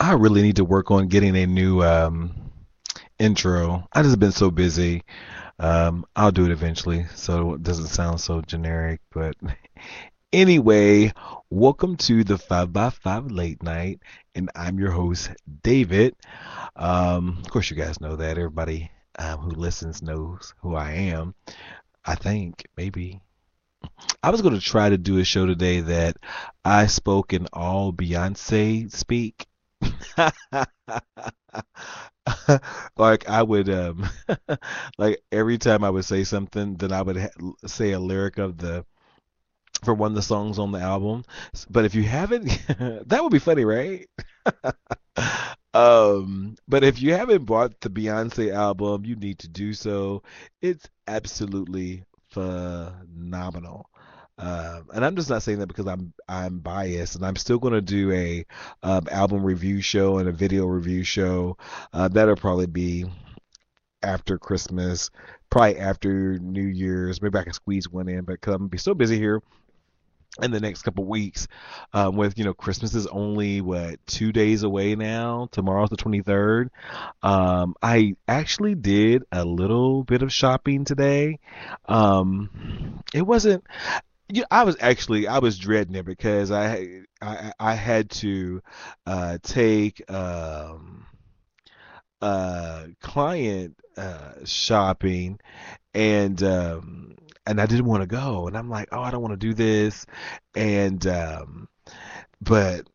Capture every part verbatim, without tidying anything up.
I really need to work on getting a new um, intro. I just been so busy. Um, I'll do it eventually, so it doesn't sound so generic. But anyway, welcome to the Five by Five Late Night, and I'm your host, David. Um, of course, you guys know that. Everybody um, who listens knows who I am. I think maybe I was going to try to do a show today that I spoke in all Beyonce speak. Like I would um like every time I would say something, then I would ha- say a lyric of the for one of the songs on the album. But if you haven't, that would be funny, right? Um, but if you haven't bought the Beyonce album, you need to do so. It's absolutely phenomenal. Um, and I'm just not saying that because I'm I'm biased, and I'm still going to do a um, album review show and a video review show. Uh, that'll probably be after Christmas, probably after New Year's. Maybe I can squeeze one in, but because I'm gonna be so busy here in the next couple weeks, um, with you know Christmas is only what two days away now. Tomorrow's the twenty-third. Um, I actually did a little bit of shopping today. Um, it wasn't. You I was actually I was dreading it because I I I had to uh, take um, uh, client uh, shopping, and um, and I didn't want to go, and I'm like, oh, I don't want to do this, and um, but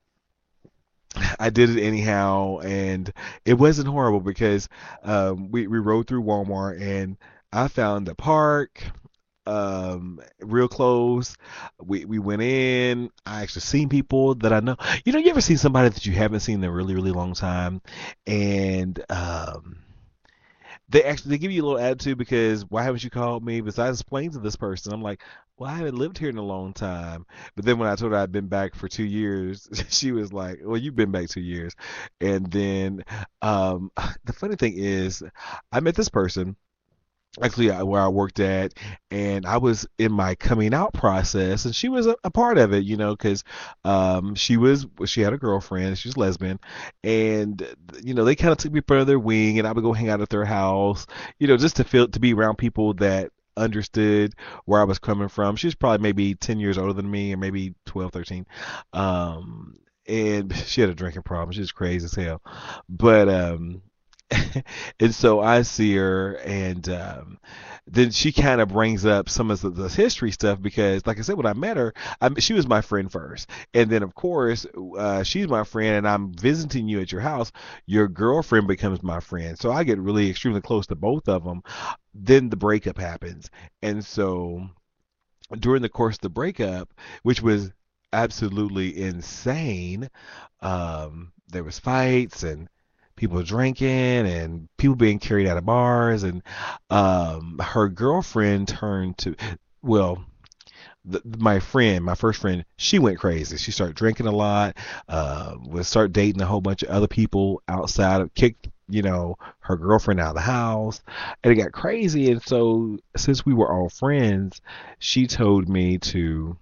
I did it anyhow, and it wasn't horrible because um, we we rode through Walmart, and I found a park um real close. We we went in. I actually seen people that I know. You know, you ever seen somebody that you haven't seen in a really really long time, and um they actually they give you a little attitude because why haven't you called me? Besides explaining to this person, I'm like, well, I haven't lived here in a long time. But then when I told her I'd been back for two years, she was like, well, you've been back two years. And then um the funny thing is, I met this person actually uh, where I worked at, and I was in my coming out process, and she was a, a part of it, you know, because um, she was she had a girlfriend, she was lesbian, and you know they kind of took me under their wing, and I would go hang out at their house, you know, just to feel to be around people that understood where I was coming from. She was probably maybe ten years older than me, or maybe twelve, thirteen. Um, and she had a drinking problem. She was crazy as hell. But um and so I see her, and um, then she kind of brings up some of the, the history stuff because, like I said, when I met her, I, she was my friend first, and then of course uh, she's my friend, and I'm visiting you at your house. Your girlfriend becomes my friend, so I get really extremely close to both of them. Then the breakup happens, and so during the course of the breakup, which was absolutely insane, um, there was fights and people drinking and people being carried out of bars, and um her girlfriend turned to, well, the, my friend, my first friend, she went crazy. She started drinking a lot, uh would start dating a whole bunch of other people outside of kicked you know her girlfriend out of the house, and it got crazy. And so since we were all friends, she told me to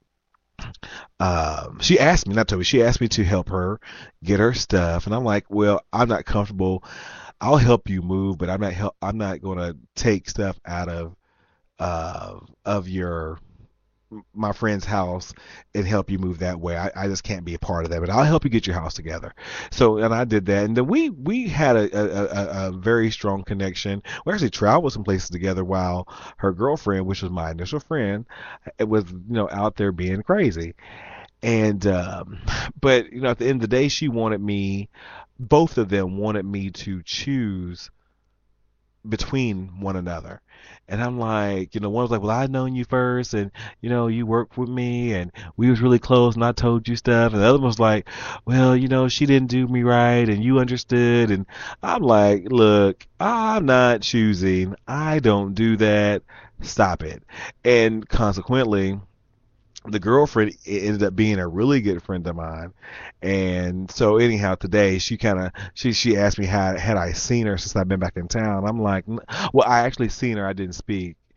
um, she asked me, not told me, she asked me to help her get her stuff, and I'm like, well, I'm not comfortable. I'll help you move, but I'm not help. I'm not going to take stuff out of uh, of your my friend's house and help you move that way. I, I just can't be a part of that, but I'll help you get your house together. So, and I did that, and then we we had a a, a, a very strong connection. We actually traveled some places together while her girlfriend, which was my initial friend, it was you know out there being crazy. And um, but you know, at the end of the day, she wanted me. Both of them wanted me to choose between one another. And I'm like, you know, one was like, well, I known you first, and you know, you worked with me, and we was really close, and I told you stuff. And the other one was like, well, you know, she didn't do me right, and you understood. And I'm like, look, I'm not choosing. I don't do that. Stop it. And consequently, the girlfriend ended up being a really good friend of mine. And so anyhow, today she kind of she she asked me how had I seen her since I've been back in town. I'm like, well, I actually seen her. I didn't speak.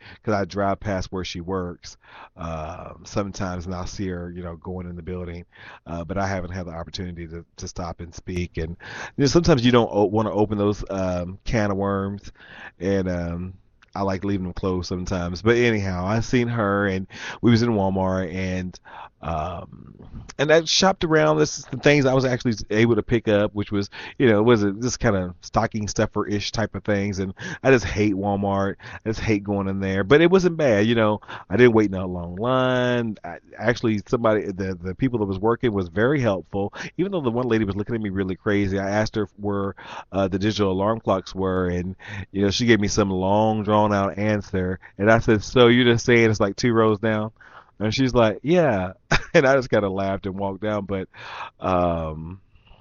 because I drive past where she works um, sometimes, and I'll see her, you know, going in the building. Uh, but I haven't had the opportunity to, to stop and speak. And you know, sometimes you don't o- want to open those um, can of worms, and um, I like leaving them closed sometimes. But anyhow, I seen her, and we was in Walmart, and um, and I shopped around. This is the things I was actually able to pick up, which was, you know, was it this kind of stocking stuffer ish type of things. And I just hate Walmart. I just hate going in there. But it wasn't bad, you know. I didn't wait in a long line. I, actually, somebody, the the people that was working was very helpful. Even though the one lady was looking at me really crazy, I asked her where uh, the digital alarm clocks were, and you know, she gave me some long drawn out answer. And I said, "So you're just saying it's like two rows down?" And she's like, "Yeah." And I just kind of laughed and walked down. But um,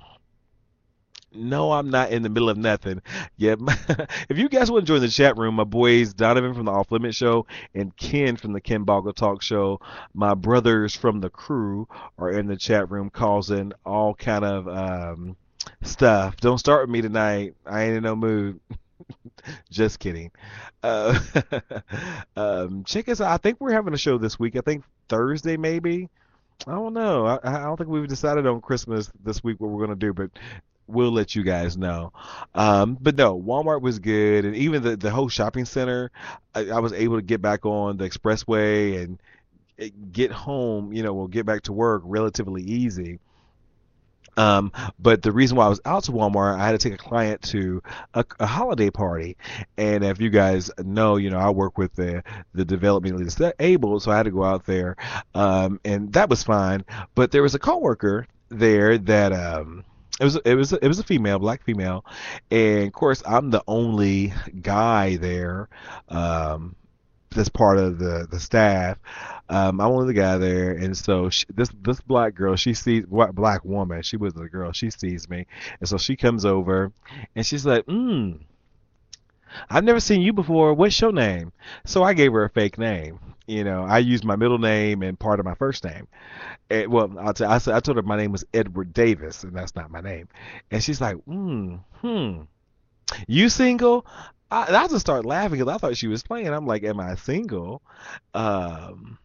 no, I'm not in the middle of nothing. Yeah, if you guys want to join the chat room, my boys Donovan from the Off Limit Show and Ken from the Ken Boggle Talk Show, my brothers from the crew are in the chat room causing all kind of um, stuff. Don't start with me tonight. I ain't in no mood. Just kidding. Uh, um, check us out. I think we're having a show this week. I think Thursday maybe. I don't know. I, I don't think we've decided on Christmas this week what we're going to do, but we'll let you guys know. Um, but no, Walmart was good, and even the the whole shopping center, I, I was able to get back on the expressway and eh, get home. You know, we'll get back to work relatively easy. Um, but the reason why I was out to Walmart, I had to take a client to a, a holiday party, and if you guys know, you know, I work with the the developmentally disabled, so I had to go out there, um, and that was fine. But there was a coworker there that um. It was it was it was a female, black female, and of course I'm the only guy there. Um, that's part of the the staff. Um, I'm only the guy there, and so she, this this black girl, she sees what black woman. She was a girl. She sees me, and so she comes over, and she's like, "Hmm, I've never seen you before. What's your name?" So I gave her a fake name. You know, I used my middle name and part of my first name. And, well, I'll t- I said I told her my name was Edward Davis, and that's not my name. And she's like, "Hmm, hmm, you single?" I, I just started laughing because I thought she was playing. I'm like, "Am I single?" Um,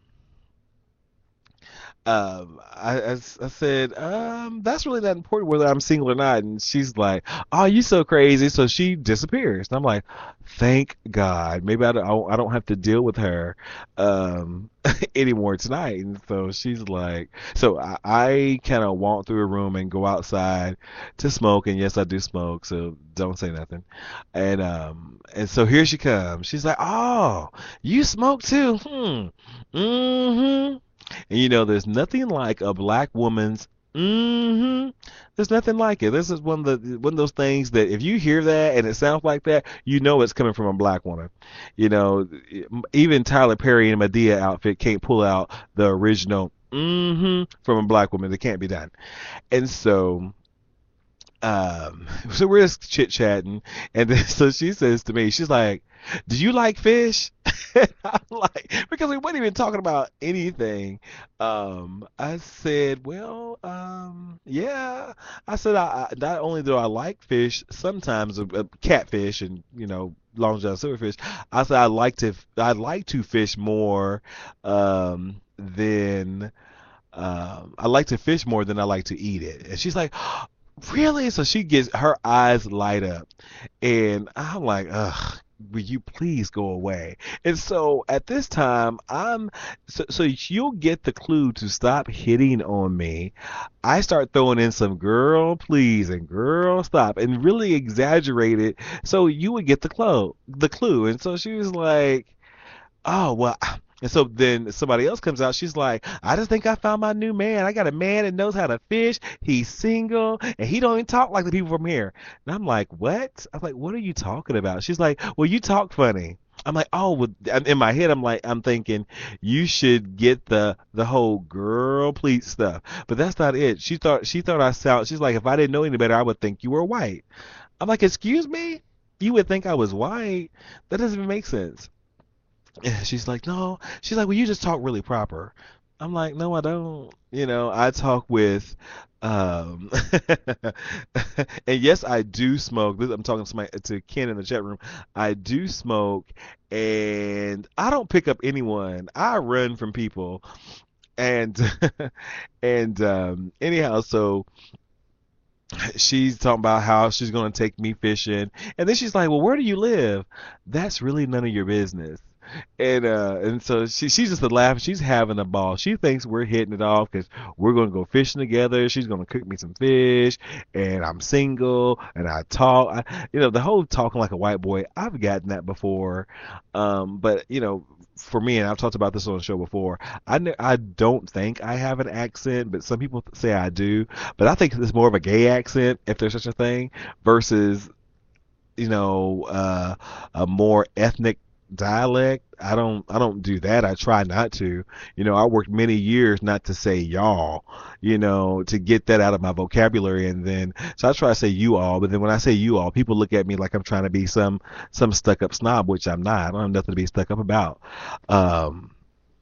um, I, I s- I said, um, that's really not important whether I'm single or not. And she's like, "Oh, you so crazy." So she disappears. And I'm like, thank God. Maybe I don't, I don't have to deal with her um, anymore tonight. And so she's like, so I, I kind of walk through a room and go outside to smoke. And yes, I do smoke. So don't say nothing. And um, and so here she comes. She's like, "Oh, you smoke too? Hmm. Mm-hmm." And you know, there's nothing like a black woman's mm-hmm. There's nothing like it. This is one of the one of those things that if you hear that and it sounds like that, you know it's coming from a black woman. You know, even Tyler Perry in a Medea outfit can't pull out the original mm-hmm from a black woman. It can't be done. And so um, so we're just chit chatting, and then so she says to me, she's like, "Do you like fish?" And I'm like, because we weren't even talking about anything. Um, I said, "Well, um, yeah." I said, I, I not only do I like fish, sometimes uh, uh, catfish and you know Long John silverfish. I said I like to I like to fish more um, than um, I like to fish more than I like to eat it. And she's like, really? So she gets her eyes light up, and I'm like, ugh. Will you please go away? And so at this time, I'm so, so you'll get the clue to stop hitting on me. I start throwing in some girl, please, and girl, stop, and really exaggerate it so you would get the clue, the clue. And so she was like, oh well. And so then somebody else comes out. She's like, I just think I found my new man. I got a man that knows how to fish. He's single and he don't even talk like the people from here. And I'm like, what? I'm like, what are you talking about? She's like, well, you talk funny. I'm like, oh, well, in my head, I'm like, I'm thinking you should get the the whole girl please stuff, but that's not it. She thought she thought I sound. She's like, if I didn't know any better, I would think you were white. I'm like, excuse me, you would think I was white? That doesn't even make sense. And she's like, no. She's like, well, you just talk really proper. I'm like, no, I don't. You know, I talk with, um, and yes, I do smoke. This, I'm talking to my to Ken in the chat room. I do smoke, and and I don't pick up anyone. I run from people. And and um, anyhow, so she's talking about how she's going to take me fishing, and then she's like, "Well, where do you live?" That's really none of your business. And uh, and so she she's just a laugh. She's having a ball. She thinks we're hitting it off because we're going to go fishing together. She's going to cook me some fish, and I'm single, and I talk. I, you know, the whole talking like a white boy. I've gotten that before, um, but you know. For me, and I've talked about this on the show before, I ne- I don't think I have an accent, but some people say I do. But I think it's more of a gay accent, if there's such a thing, versus, you know, uh, a more ethnic dialect. I don't I don't do that. I try not to. You know, I worked many years not to say y'all, you know, to get that out of my vocabulary, and then so I try to say you all, but then when I say you all, people look at me like I'm trying to be some some stuck up snob, which I'm not. I don't have nothing to be stuck up about. Um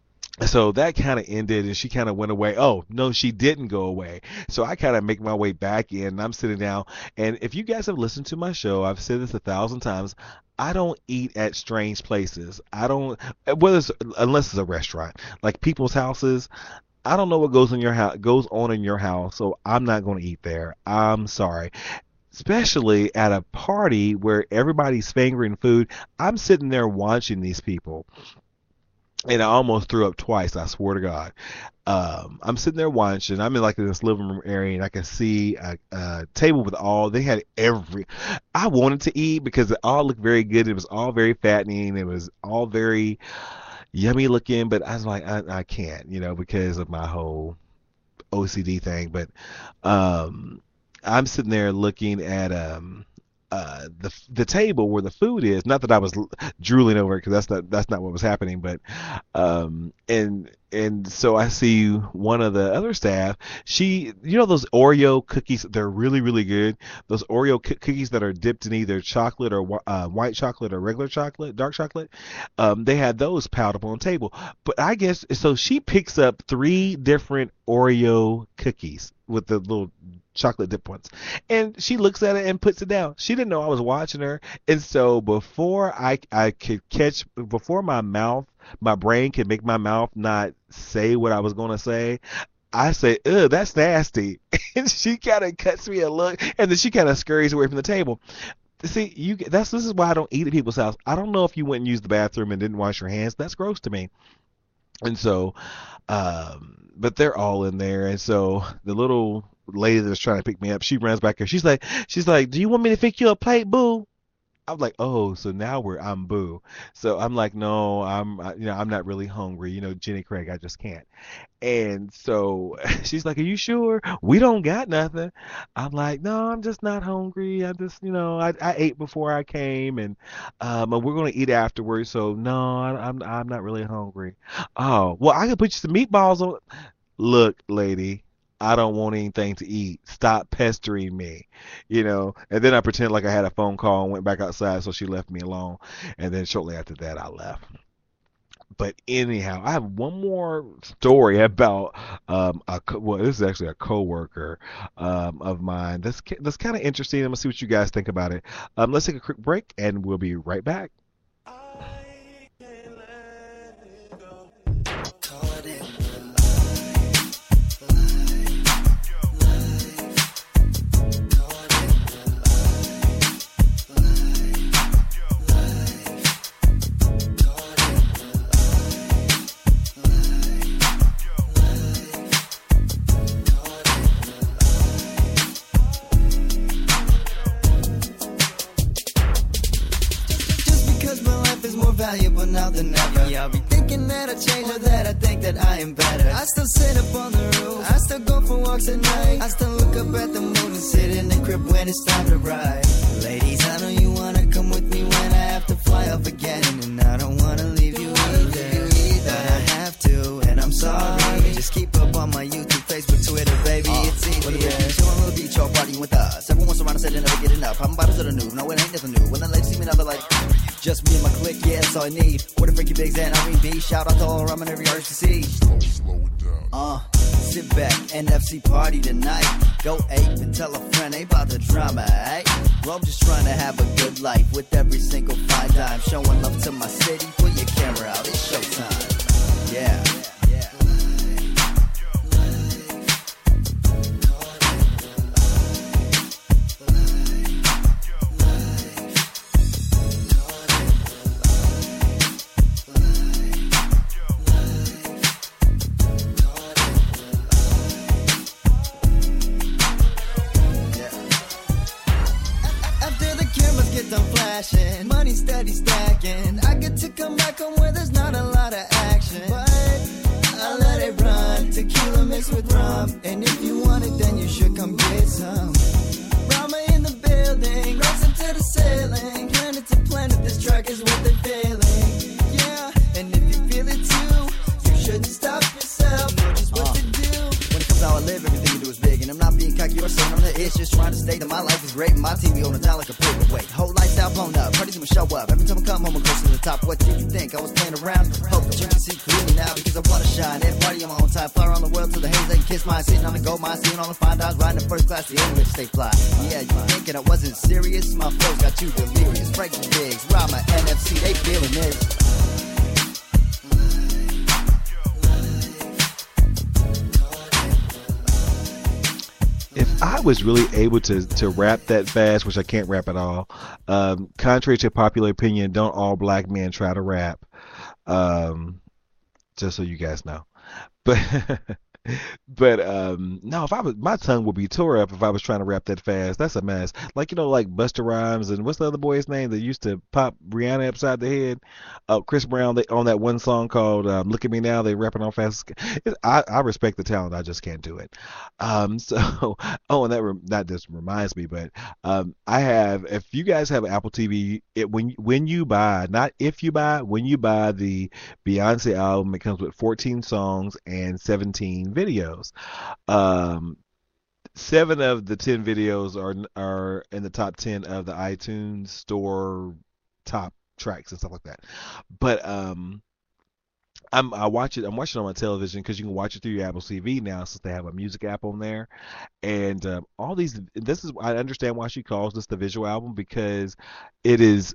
so that kind of ended, and she kind of went away. Oh, no, she didn't go away. So I kind of make my way back in, and I'm sitting down. And if you guys have listened to my show, I've said this a thousand times. I don't eat at strange places. I don't, whether it's, unless it's a restaurant, like people's houses. I don't know what goes in your house, goes on in your house, so I'm not going to eat there. I'm sorry. Especially at a party where everybody's fingering food. I'm sitting there watching these people. And I almost threw up twice, I swear to God. Um, I'm sitting there watching. I'm in like this living room area, and I can see a, a table with all. They had every. I wanted to eat because it all looked very good. It was all very fattening. It was all very yummy looking. But I was like, I, I can't, you know, because of my whole O C D thing. But um, I'm sitting there looking at um. Uh, the the table where the food is. Not that I was drooling over it, because that's not that's not what was happening. But um, and and so I see one of the other staff. She, you know, those Oreo cookies. They're really really good. Those Oreo c- cookies that are dipped in either chocolate or uh, white chocolate or regular chocolate, dark chocolate. Um, they had those piled up on the table. But I guess so. She picks up three different Oreo cookies with the little chocolate dip ones, and she looks at it and puts it down. She didn't know I was watching her, and so before I I could catch, before my mouth, my brain could make my mouth not say what I was going to say, I say, ugh, that's nasty. And she kind of cuts me a look, and then she kind of scurries away from the table. See, you that's this is why I don't eat at people's house. I don't know if you went and used the bathroom and didn't wash your hands. That's gross to me. And so, um, but they're all in there, and so the little lady that's trying to pick me up, she runs back here. She's like, she's like, do you want me to fix you a plate, boo? I'm like, oh, so now we're I'm boo. So I'm like, no, I'm I- you know I'm not really hungry. You know, Jenny Craig, I just can't. And so she's like, are you sure? We don't got nothing. I'm like, no, I'm just not hungry. I just, you know, I, I ate before I came, and um, and we're gonna eat afterwards. So no, I, I'm I'm not really hungry. Oh, well, I can put you some meatballs on. Look, lady, I don't want anything to eat. Stop pestering me, you know. And then I pretended like I had a phone call and went back outside, so she left me alone. And then shortly after that, I left. But anyhow, I have one more story about um a co- well, this is actually a coworker um of mine. That's ki- that's kind of interesting. I'm gonna see what you guys think about it. Um, let's take a quick break, and we'll be right back. Valuable now than ever. Yeah, I'll be thinking that I changed or that I think that I am better. I still sit up on the roof, I still go for walks at night, I still look up at the moon and sit in the crib when it's time to ride. Ladies, I know you wanna come with me when I have to fly off again, and I don't wanna leave you either, but I have to, and I'm sorry. Just keep up on my YouTube, Facebook, Twitter, baby, uh, it's easy. Yeah. Chill on the beach or partying with us. Everyone's around and said they never get enough. Popping bottles of the new, no it ain't nothing new. When the ladies see me now they're like, just me and my clique, yeah, that's all I need. What a freaky bigs and I mean B. Shout out to all around and every artist to see. Slow, slow it down. Uh, sit back, N F C party tonight. Go ape and tell a friend, ain't about the drama, eh? Well, I'm just trying to have a good life with every single fine dime. Showing love to my city, put your camera showtime. Yeah. Done flashing, money steady stacking. I get to come back home where there's not a lot of action, but I let it run. Tequila mixed with rum, and if you want it, then you should come get some. Rama in the building, rocks up to the ceiling. Planet to planet, this track is what they're feeling. Yeah, and if you feel it too, you shouldn't stop yourself. Know just what uh. to do. When it comes out, I live, everything you do is big, and I'm not being cocky or saying I'm the itch. Just trying to state that my life is great, and my team be on the down like a paperweight. Whole lifestyle blown up, parties gonna show up. Every time I come home, I'm close to the top. What did you think? I was playing around? Hope that you can see clearly now because I wanna shine. Every party on my own time, fly around the world to the haze. They can kiss mine, sitting on the gold mine, seeing all the fine dimes, riding the first class. The English stay fly. Yeah, you thinking I wasn't serious? My flows got you delirious. Frankie Biggs, Rama, N F C, they feeling this. If I was really able to, to rap that fast, which I can't rap at all, um, contrary to popular opinion, don't all black men try to rap. Um, just so you guys know. But but um, no, if I was, my tongue would be tore up if I was trying to rap that fast. That's a mess. Like, you know, like Busta Rhymes and what's the other boy's name that used to pop Rihanna upside the head? Uh, Chris Brown. They, on that one song called um, "Look at Me Now." They rapping on fast. It, I, I respect the talent. I just can't do it. Um, so oh, and that re- that just reminds me. But um, I have. If you guys have Apple T V, it when when you buy, not if you buy, when you buy the Beyonce album, it comes with fourteen songs and seventeen videos. Um, seven of the ten videos are are in the top ten of the iTunes store top tracks and stuff like that. But um, I'm I watch it. I'm watching it on my television because you can watch it through your Apple T V now since they have a music app on there. And um, all these. This is I understand why she calls this the visual album because it is.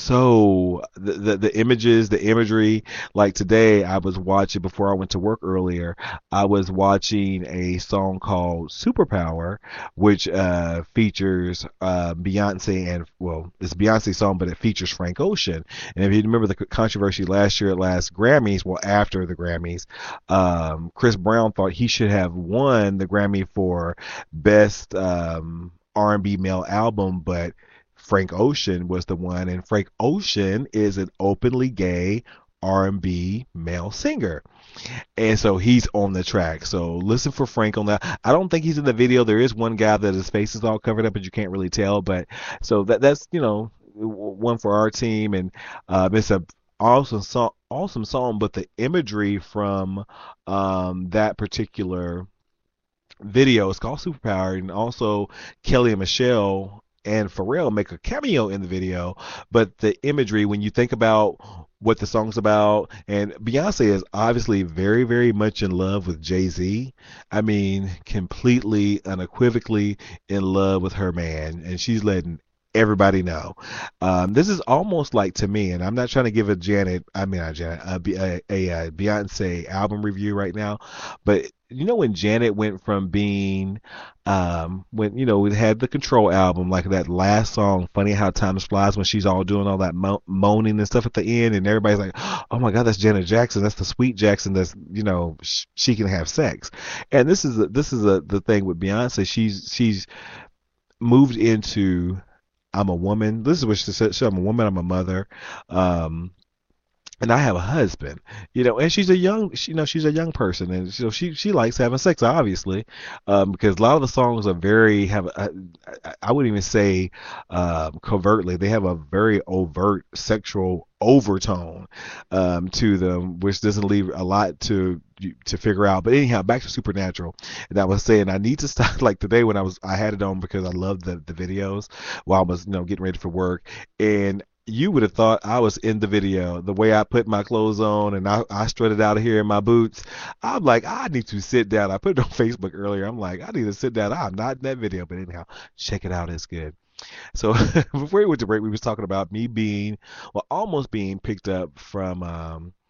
So the, the the images, the imagery, like today I was watching before I went to work earlier, I was watching a song called Superpower, which uh, features uh, Beyonce and, well, it's a Beyonce song, but it features Frank Ocean. And if you remember the controversy last year at last Grammys, well, after the Grammys, um, Chris Brown thought he should have won the Grammy for Best um, R and B Male Album, but Frank Ocean was the one, and Frank Ocean is an openly gay R and B male singer. And so he's on the track. So listen for Frank on that. I don't think he's in the video. There is one guy that his face is all covered up, but you can't really tell. But so that that's, you know, one for our team. And uh, it's a awesome song, awesome song, but the imagery from um, that particular video is called Superpower. And also Kelly and Michelle and Pharrell make a cameo in the video, but the imagery, when you think about what the song's about, and Beyonce is obviously very, very much in love with Jay-Z. I mean, completely, unequivocally in love with her man, and she's letting everybody know. Um, this is almost like, to me, and I'm not trying to give a Janet, I mean, not Janet, a, a, a Beyonce album review right now, but you know when Janet went from being, um, when, you know, we had the Control album, like that last song, Funny How Time Flies, when she's all doing all that mo- moaning and stuff at the end, and everybody's like, oh my God, that's Janet Jackson, that's the sweet Jackson, that's, you know, sh- she can have sex. And this is a, this is a, the thing with Beyonce, she's she's moved into, I'm a woman. This is what she said. I'm a woman. I'm a mother. Um, and I have a husband, you know, and she's a young, she, you know, she's a young person, and so she she likes having sex, obviously, um, because a lot of the songs are very have, I, I wouldn't even say um, covertly, they have a very overt sexual overtone um, to them, which doesn't leave a lot to to figure out. But anyhow, back to Supernatural, and I was saying I need to stop. Like today when I was, I had it on because I loved the the videos while I was, you know, getting ready for work, and you would have thought I was in the video. The way I put my clothes on and I, I strutted out of here in my boots. I'm like, I need to sit down. I put it on Facebook earlier. I'm like, I need to sit down. I'm not in that video. But anyhow, check it out. It's good. So before we went to break, we was talking about me being, well, almost being picked up from um,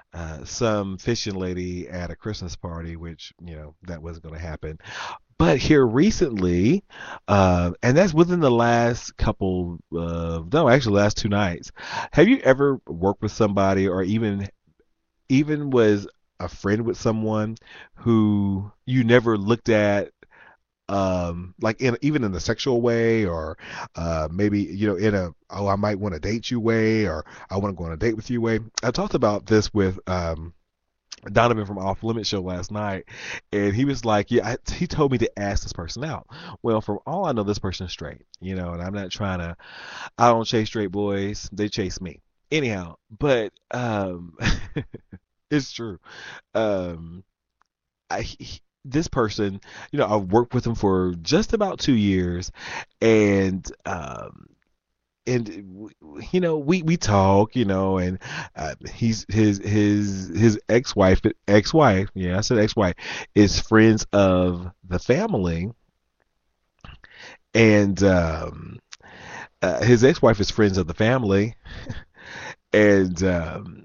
uh, some fishing lady at a Christmas party, which you know that wasn't going to happen. But here recently, uh, and that's within the last couple of no, actually last two nights. Have you ever worked with somebody, or even even was a friend with someone who you never looked at, um like in even in a sexual way, or uh maybe you know in a, oh, I might want to date you way, or I want to go on a date with you way. I talked about this with um Donovan from Off Limits show last night, and he was like, yeah, I, he told me to ask this person out. Well, from all I know, this person's straight, you know, and I'm not trying to, I don't chase straight boys, they chase me anyhow. But um it's true. um I, he, this person, you know, I've worked with him for just about two years, and um, and you know, we we talk, you know, and uh, he's his his his ex-wife, ex-wife, yeah, I said ex-wife, is friends of the family, and um, uh, his ex-wife is friends of the family, and um,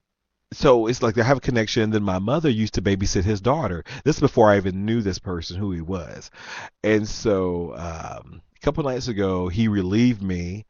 so it's like they have a connection. Then my mother used to babysit his daughter. This is before I even knew this person, who he was. And so um, a couple nights ago, he relieved me.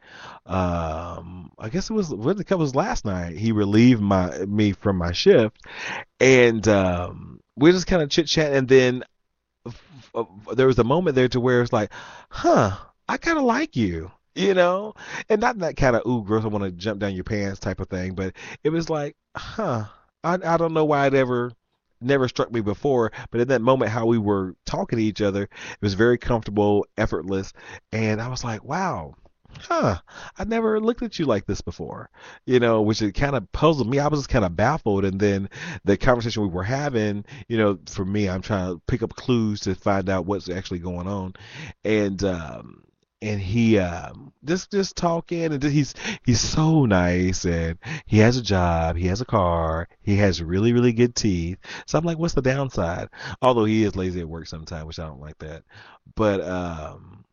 Um, I guess it was what the couple was last night. He relieved my me from my shift, and um, we just kind of chit chat. And then f- f- there was a moment there to where it's like, huh, I kind of like you. You know, and not that kind of ooh, girls, I want to jump down your pants type of thing, but it was like, huh, I I don't know why it ever never struck me before, but in that moment, how we were talking to each other, it was very comfortable, effortless, and I was like, wow, huh, I never looked at you like this before, you know, which it kind of puzzled me. I was just kind of baffled, and then the conversation we were having, you know, for me, I'm trying to pick up clues to find out what's actually going on, and um and he um just just talking, and he's he's so nice, and he has a job, he has a car, he has really really good teeth. So I'm like, what's the downside? Although he is lazy at work sometimes, which I don't like that. But um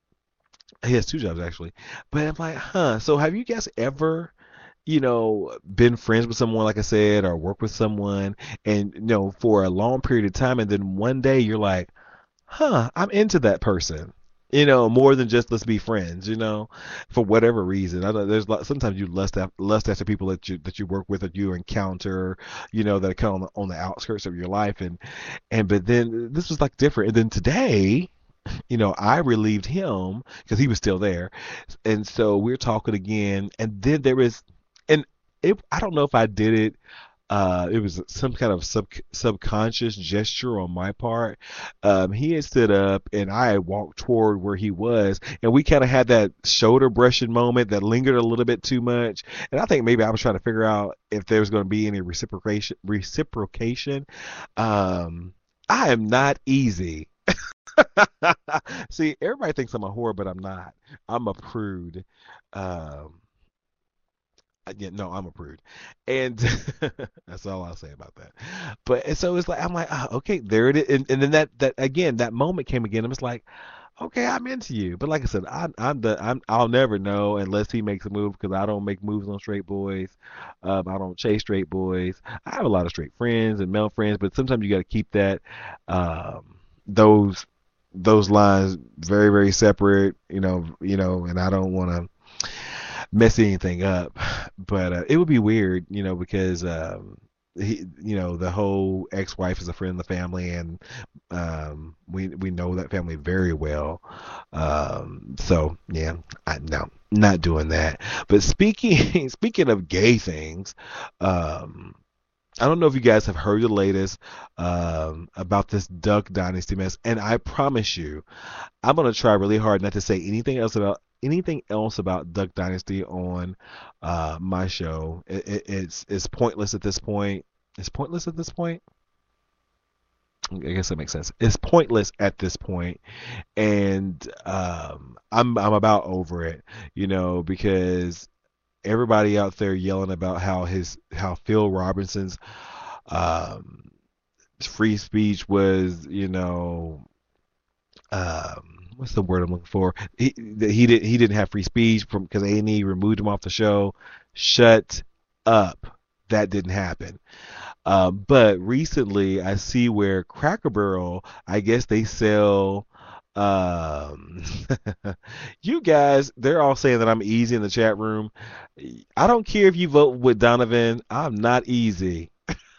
he has two jobs actually. But I'm like, huh, so have you guys ever, you know, been friends with someone, like I said, or work with someone, and you know, for a long period of time, and then one day you're like, huh, I'm into that person. You know, more than just let's be friends. You know, for whatever reason. I know there's lot, sometimes you lust after, lust after people that you that you work with, that you encounter. You know, that are kind of on the, on the outskirts of your life, and and but then this was like different. And then today, you know, I relieved him because he was still there, and so we're talking again. And then there is, and it, I don't know if I did it, uh, it was some kind of sub subconscious gesture on my part. Um, he had stood up, and I had walked toward where he was, and we kind of had that shoulder brushing moment that lingered a little bit too much. And I think maybe I was trying to figure out if there was going to be any reciprocation. Reciprocation. Um, I am not easy. See, everybody thinks I'm a whore, but I'm not. I'm a prude. Um, uh, yeah, no, I'm a prude, and that's all I'll say about that. But and so it's like I'm like, ah, okay, there it is, and, and then that that again, that moment came again. I was like, okay, I'm into you. But like I said, I'm I'm the I'm I'll never know unless he makes a move, because I don't make moves on straight boys. Um, I don't chase straight boys. I have a lot of straight friends and male friends, but sometimes you got to keep that um those those lines very very separate. You know, you know, and I don't want to mess anything up. But uh, it would be weird, you know, because um, he, you know, the whole ex-wife is a friend of the family, and um, we we know that family very well. Um, so yeah, I no, not doing that. But speaking speaking of gay things, um, I don't know if you guys have heard the latest um, about this Duck Dynasty mess, and I promise you, I'm gonna try really hard not to say anything else about anything else about Duck Dynasty on uh, my show. It, it, it's it's pointless at this point. It's pointless at this point. I guess that makes sense. It's pointless at this point, and um, I'm I'm about over it, you know, because everybody out there yelling about how his how Phil Robinson's um, free speech was, you know, um, what's the word I'm looking for? He that he did he didn't have free speech from because A and E removed him off the show. Shut up. that didn't happen. Uh, but recently, I see where Cracker Barrel, I guess they sell. Um, you guys, they're all saying that I'm easy in the chat room. I don't care if you vote with Donovan. I'm not easy.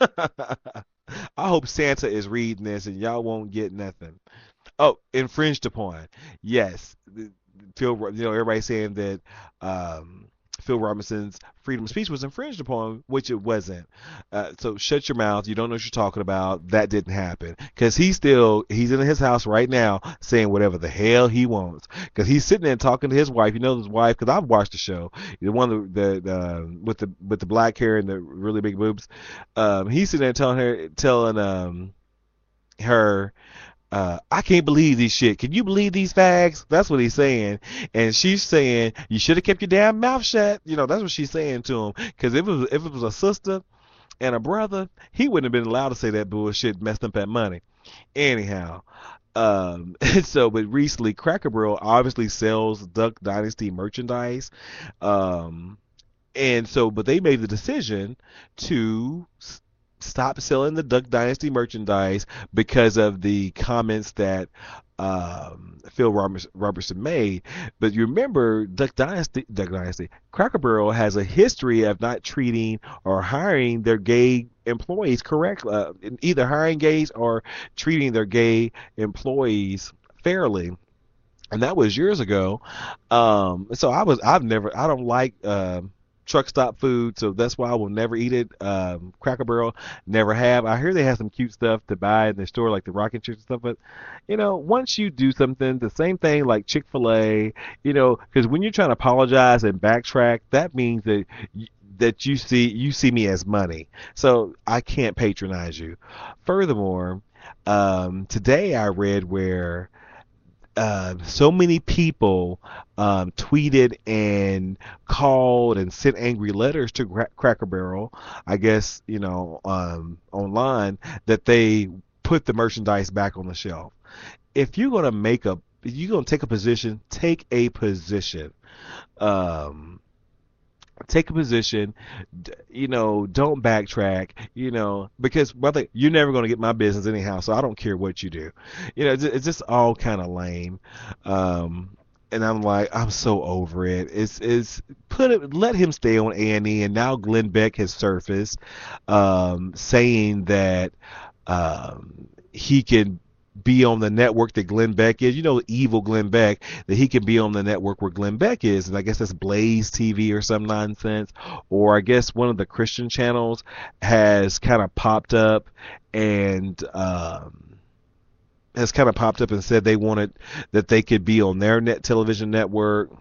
I hope Santa is reading this and y'all won't get nothing. Oh, infringed upon. Yes. Phil, you know, everybody saying that um, Phil Robinson's freedom of speech was infringed upon, which it wasn't. Uh, so shut your mouth. You don't know what you're talking about. That didn't happen because he's still he's in his house right now saying whatever the hell he wants because he's sitting there talking to his wife. You know his wife because I've watched the show. The one of the, the uh, with the with the black hair and the really big boobs. Um, he's sitting there telling her telling um her. Uh, I can't believe this shit. Can you believe these fags? That's what he's saying. And she's saying, you should have kept your damn mouth shut. You know, that's what she's saying to him. Because if it was, if it was a sister and a brother, he wouldn't have been allowed to say that bullshit, messed up that money. Anyhow, um, so, but recently, Cracker Barrel obviously sells Duck Dynasty merchandise. Um, and so, but they made the decision to stop selling the Duck Dynasty merchandise because of the comments that um, Phil Robertson made. But you remember, Duck Dynasty, Duck Dynasty, Cracker Barrel has a history of not treating or hiring their gay employees correctly, uh, either hiring gays or treating their gay employees fairly. And that was years ago. Um, so I was, I've never, I don't like. Uh, truck stop food, so that's why I will never eat it. Um, Cracker Barrel, never have. I hear they have some cute stuff to buy in the store, like the rocking chairs and stuff. But you know, once you do something, the same thing like Chick-fil-A, you know, because when you're trying to apologize and backtrack, that means that y- that you see you see me as money. So I can't patronize you. Furthermore, um, today I read where. Uh, so many people um, tweeted and called and sent angry letters to Cra- Cracker Barrel, I guess, you know, um, online, that they put the merchandise back on the shelf. If you're going to make a, if you're going to take a position, take a position. Um, Take a position, you know, don't backtrack, you know, because brother, you're never going to get my business anyhow, so I don't care what you do. You know, it's, it's just all kind of lame. Um, and I'm like, I'm so over it. It's, it's put it, let him stay on A and E, and now Glenn Beck has surfaced, um, saying that, um, he can be on the network that Glenn Beck is. You know, evil Glenn Beck, that he can be on the network where Glenn Beck is. And I guess that's Blaze T V or some nonsense. Or I guess one of the Christian channels has kind of popped up and um, has kind of popped up and said they wanted that they could be on their net television network.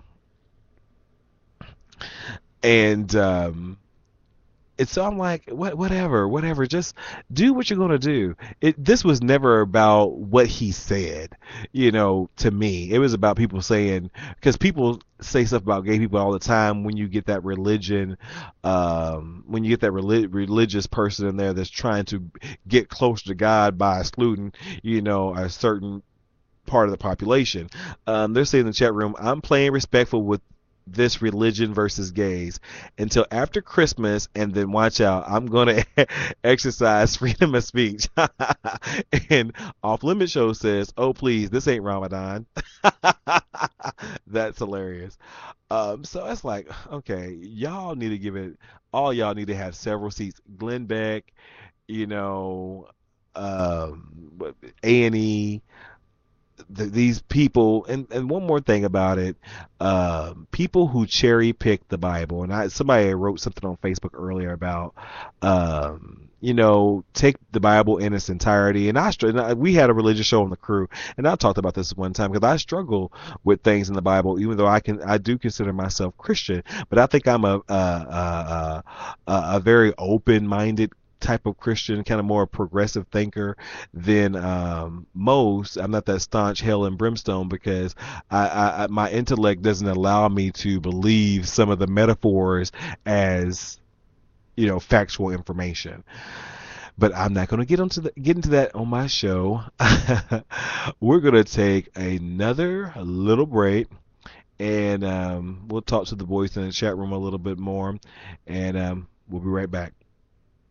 And um, it's so I'm like, what, whatever, whatever. Just do what you're gonna do. It. This was never about what he said, you know. To me, it was about people saying, because people say stuff about gay people all the time. When you get that religion, um, when you get that relig- religious person in there that's trying to get closer to God by excluding, you know, a certain part of the population. Um, they're saying in the chat room, I'm playing respectful with this religion versus gays until after Christmas, and then watch out, I'm gonna exercise freedom of speech. And Off Limit Show says, oh please, this ain't Ramadan. That's hilarious. Um so it's like, okay, y'all need to give it, all y'all need to have several seats. Glenn Beck, you know, um A and E, The, these people, and, and one more thing about it, um, people who cherry pick the Bible, and I somebody wrote something on Facebook earlier about, um, you know, take the Bible in its entirety. And I, and I we had a religious show on the crew, and I talked about this one time because I struggle with things in the Bible, even though I can, I do consider myself Christian, but I think I'm a a, a, a, a very open-minded type of Christian, kind of more progressive thinker than um, most. I'm not that staunch hell and brimstone because I, I, I, my intellect doesn't allow me to believe some of the metaphors as, you know, factual information. But I'm not going to get into the, get into that on my show. We're going to take another little break, and um, we'll talk to the boys in the chat room a little bit more, and um, we'll be right back.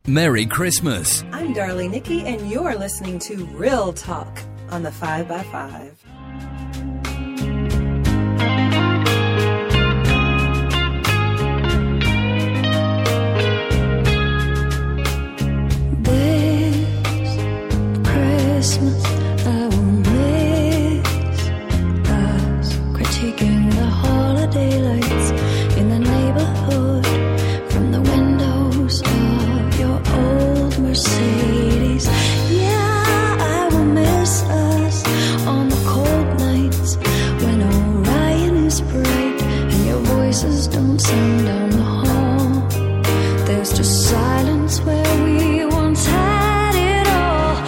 Merry Christmas. I'm Darlie Nikki, and you're listening to Real Talk on the five by five. Christmas, I will miss us critiquing the holiday lights in the neighborhood from the windows of your old Mercedes. Yeah, I will miss us on the cold nights when Orion is bright and your voices don't sound down the hall. There's just silence where we once had it all.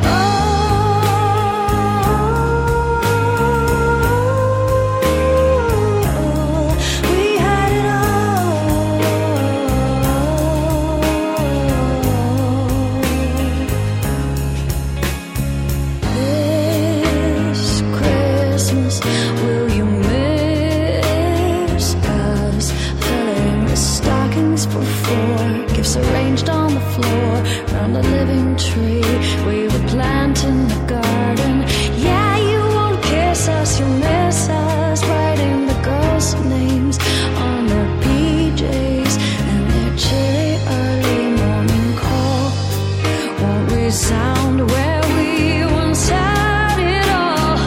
Arranged on the floor around the living tree we would plant in the garden. Yeah, you won't kiss us, you'll miss us, writing the girls' names on their P Js and their chilly early morning call. Won't we sound where we once had it all?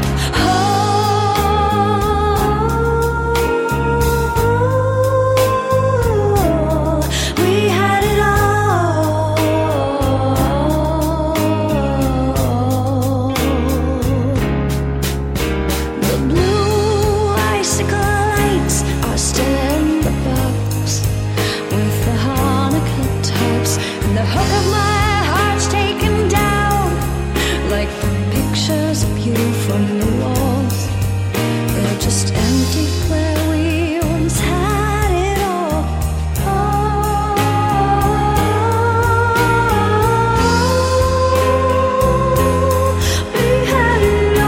Oh, we had it all. From the walls, they're just empty where we once had it all. Oh, we had it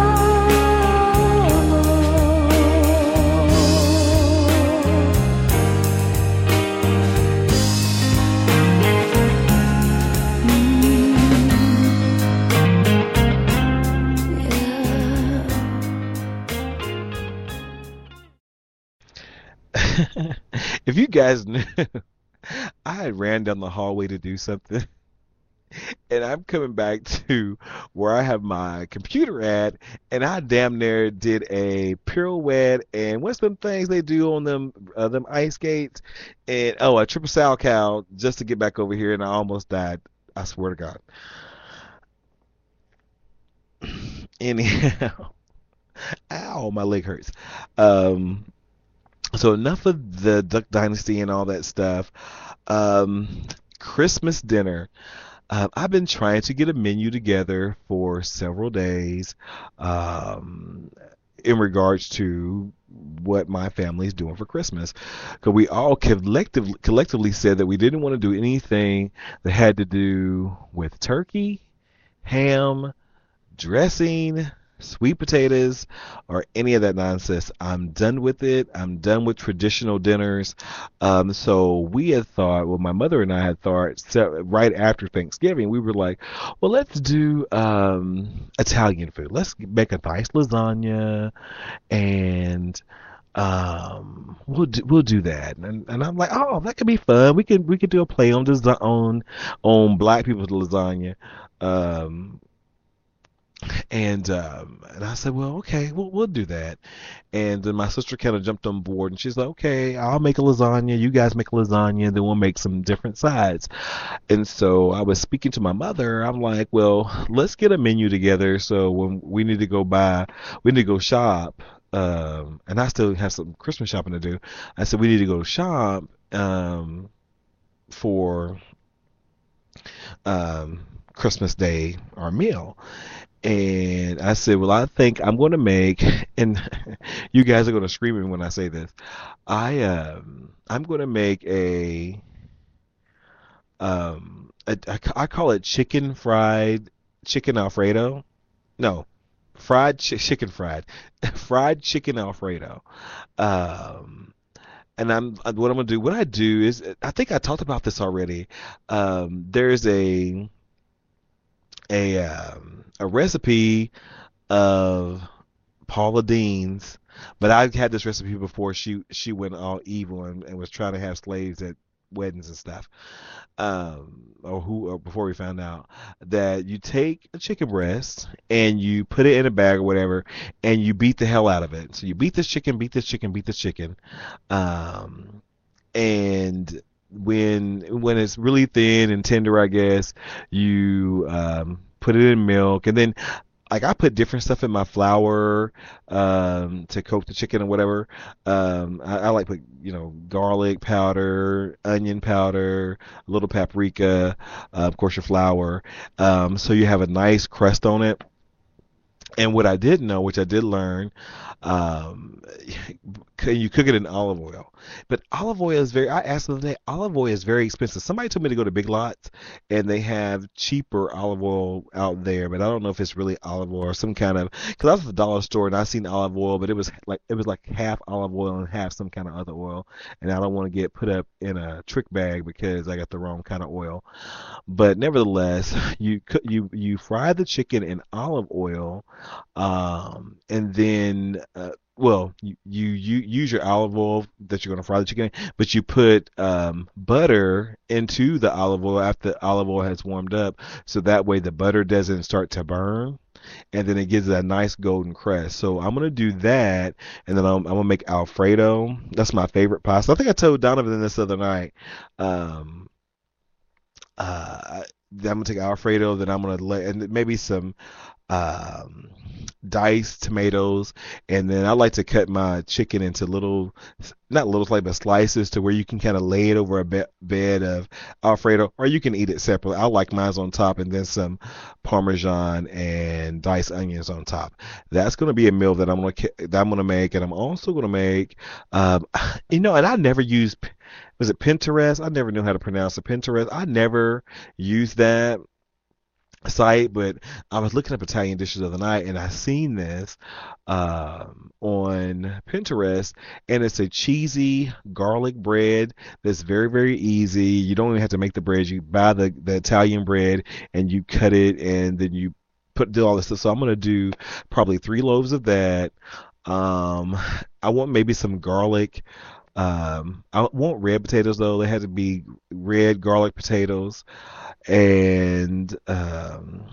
If you guys knew, I had ran down the hallway to do something, and I'm coming back to where I have my computer at, and I damn near did a pirouette, and what's them things they do on them uh, them ice skates, and oh, a triple sow cow just to get back over here, and I almost died. I swear to God. Anyhow, ow, my leg hurts. Um. So enough of the Duck Dynasty and all that stuff. Um, Christmas dinner. Uh, I've been trying to get a menu together for several days um, in regards to what my family's doing for Christmas. Because we all collectively, collectively said that we didn't want to do anything that had to do with turkey, ham, dressing, sweet potatoes, or any of that nonsense. I'm done with it. I'm done with traditional dinners. Um, so we had thought, well, my mother and I had thought, so right after Thanksgiving, we were like, well, let's do um, Italian food. Let's make a nice lasagna, and um, we'll do, we'll do that. And, and I'm like, oh, that could be fun. We could we could do a play on desi- on on Black people's lasagna. Um, And um, and I said, well, okay, we'll we'll do that. And then my sister kind of jumped on board, and she's like, okay, I'll make a lasagna. You guys make a lasagna, and then we'll make some different sides. And so I was speaking to my mother. I'm like, well, let's get a menu together. So when we need to go buy, we need to go shop. Um, and I still have some Christmas shopping to do. I said we need to go shop um, for um, Christmas Day, our meal. And I said, well, I think I'm going to make, and you guys are going to scream at me when I say this. I um, I'm going to make a um, a, I, I call it chicken fried chicken Alfredo. No, fried chi- chicken fried, fried chicken Alfredo. Um, and I'm uh, what I'm gonna do. What I do is, I think I talked about this already. Um, there's a a um, a recipe of Paula Deen's, but I had this recipe before she she went all evil and, and was trying to have slaves at weddings and stuff. Um, or who or before we found out that you take a chicken breast and you put it in a bag or whatever, and you beat the hell out of it. So you beat this chicken, beat this chicken, beat this chicken, um, and when when it's really thin and tender, I guess you um, put it in milk, and then like I put different stuff in my flour um, to coat the chicken or whatever. Um, I, I like put you know garlic powder, onion powder, a little paprika, uh, of course your flour. Um, so you have a nice crust on it. And what I did know, which I did learn, um, you cook it in olive oil. But olive oil is very, I asked the other day, olive oil is very expensive. Somebody told me to go to Big Lots and they have cheaper olive oil out there, but I don't know if it's really olive oil or some kind of, because I was at the dollar store and I seen olive oil, but it was like, it was like half olive oil and half some kind of other oil. And I don't want to get put up in a trick bag because I got the wrong kind of oil. But nevertheless, you cook, you, you fry the chicken in olive oil. Um, and then, uh, well, you, you you use your olive oil that you're going to fry the chicken in, but you put um, butter into the olive oil after the olive oil has warmed up, so that way the butter doesn't start to burn, and then it gives it a nice golden crest. So I'm going to do that, and then I'm, I'm going to make Alfredo. That's my favorite pasta. I think I told Donovan this other night. Um, uh, I'm going to take Alfredo, then I'm going to let, and maybe some um, diced tomatoes, and then I like to cut my chicken into little, not little slices, but slices to where you can kind of lay it over a be- bed of Alfredo, or you can eat it separately. I like mine on top, and then some Parmesan and diced onions on top. That's going to be a meal that I'm going to that I'm going to make, and I'm also going to make, um, you know, and I never use, was it Pinterest? I never knew how to pronounce it. Pinterest. I never used that site, but I was looking up Italian dishes the other night and I seen this um, on Pinterest, and it's a cheesy garlic bread that's very very easy. You don't even have to make the bread. You buy the, the Italian bread and you cut it, and then you put do all this stuff. So I'm gonna do probably three loaves of that. Um, I want maybe some garlic. Um, I want red potatoes though. They have to be red garlic potatoes. And um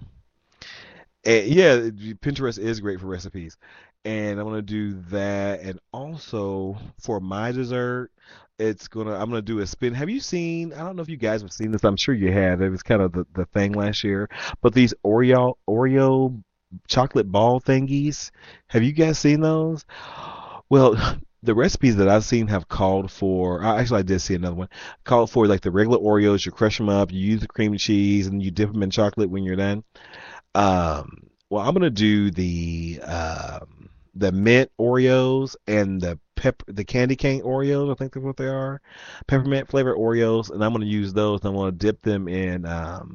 and yeah, Pinterest is great for recipes, and I'm gonna do that. And also for my dessert, it's gonna I'm gonna do a spin. Have you seen, I don't know if you guys have seen this, I'm sure you have, it was kind of the, the thing last year, but these oreo oreo chocolate ball thingies, have you guys seen those? Well, the recipes that I've seen have called for, I- actually I did see another one, called for like the regular Oreos. You crush them up, you use the cream cheese, and you dip them in chocolate when you're done. Um, well, I'm gonna do the um, the mint Oreos and the pep the candy cane Oreos. I think that's what they are, peppermint flavored Oreos, and I'm gonna use those. And I'm gonna dip them in um,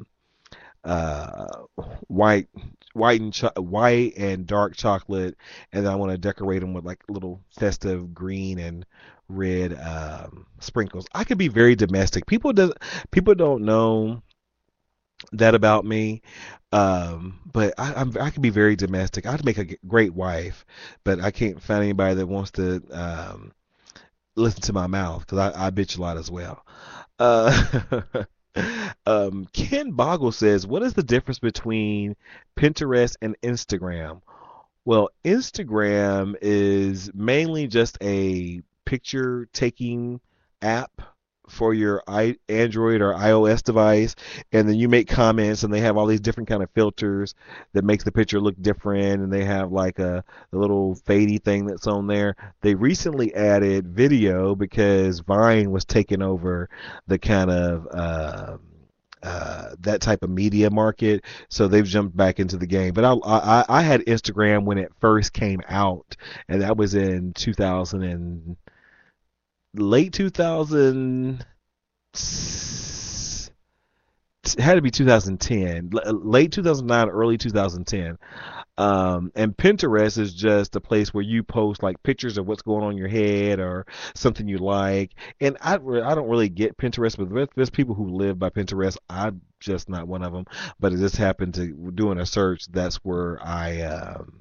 uh, white white and cho- white and dark chocolate, and then I want to decorate them with like little festive green and red um, sprinkles. I could be very domestic. People does people don't know that about me, um, but I, I'm I can be very domestic. I'd make a g- great wife, but I can't find anybody that wants to um, listen to my mouth because I, I bitch a lot as well. Uh, um, Ken Boggle says, "What is the difference between Pinterest and Instagram?" Well, Instagram is mainly just a picture taking app for your I- Android or iOS device, and then you make comments, and they have all these different kind of filters that makes the picture look different, and they have like a, a little fadey thing that's on there. They recently added video because Vine was taking over the kind of uh, uh, that type of media market, so they've jumped back into the game. But I, I, I had Instagram when it first came out, and that was in two thousand and late two thousand ten it had to be two thousand ten, l- late two thousand nine, early two thousand ten. Um, and Pinterest is just a place where you post like pictures of what's going on in your head or something you like. And I, re- I don't really get Pinterest, but there's, there's people who live by Pinterest. I'm just not one of them. But it just happened to doing a search. That's where I um,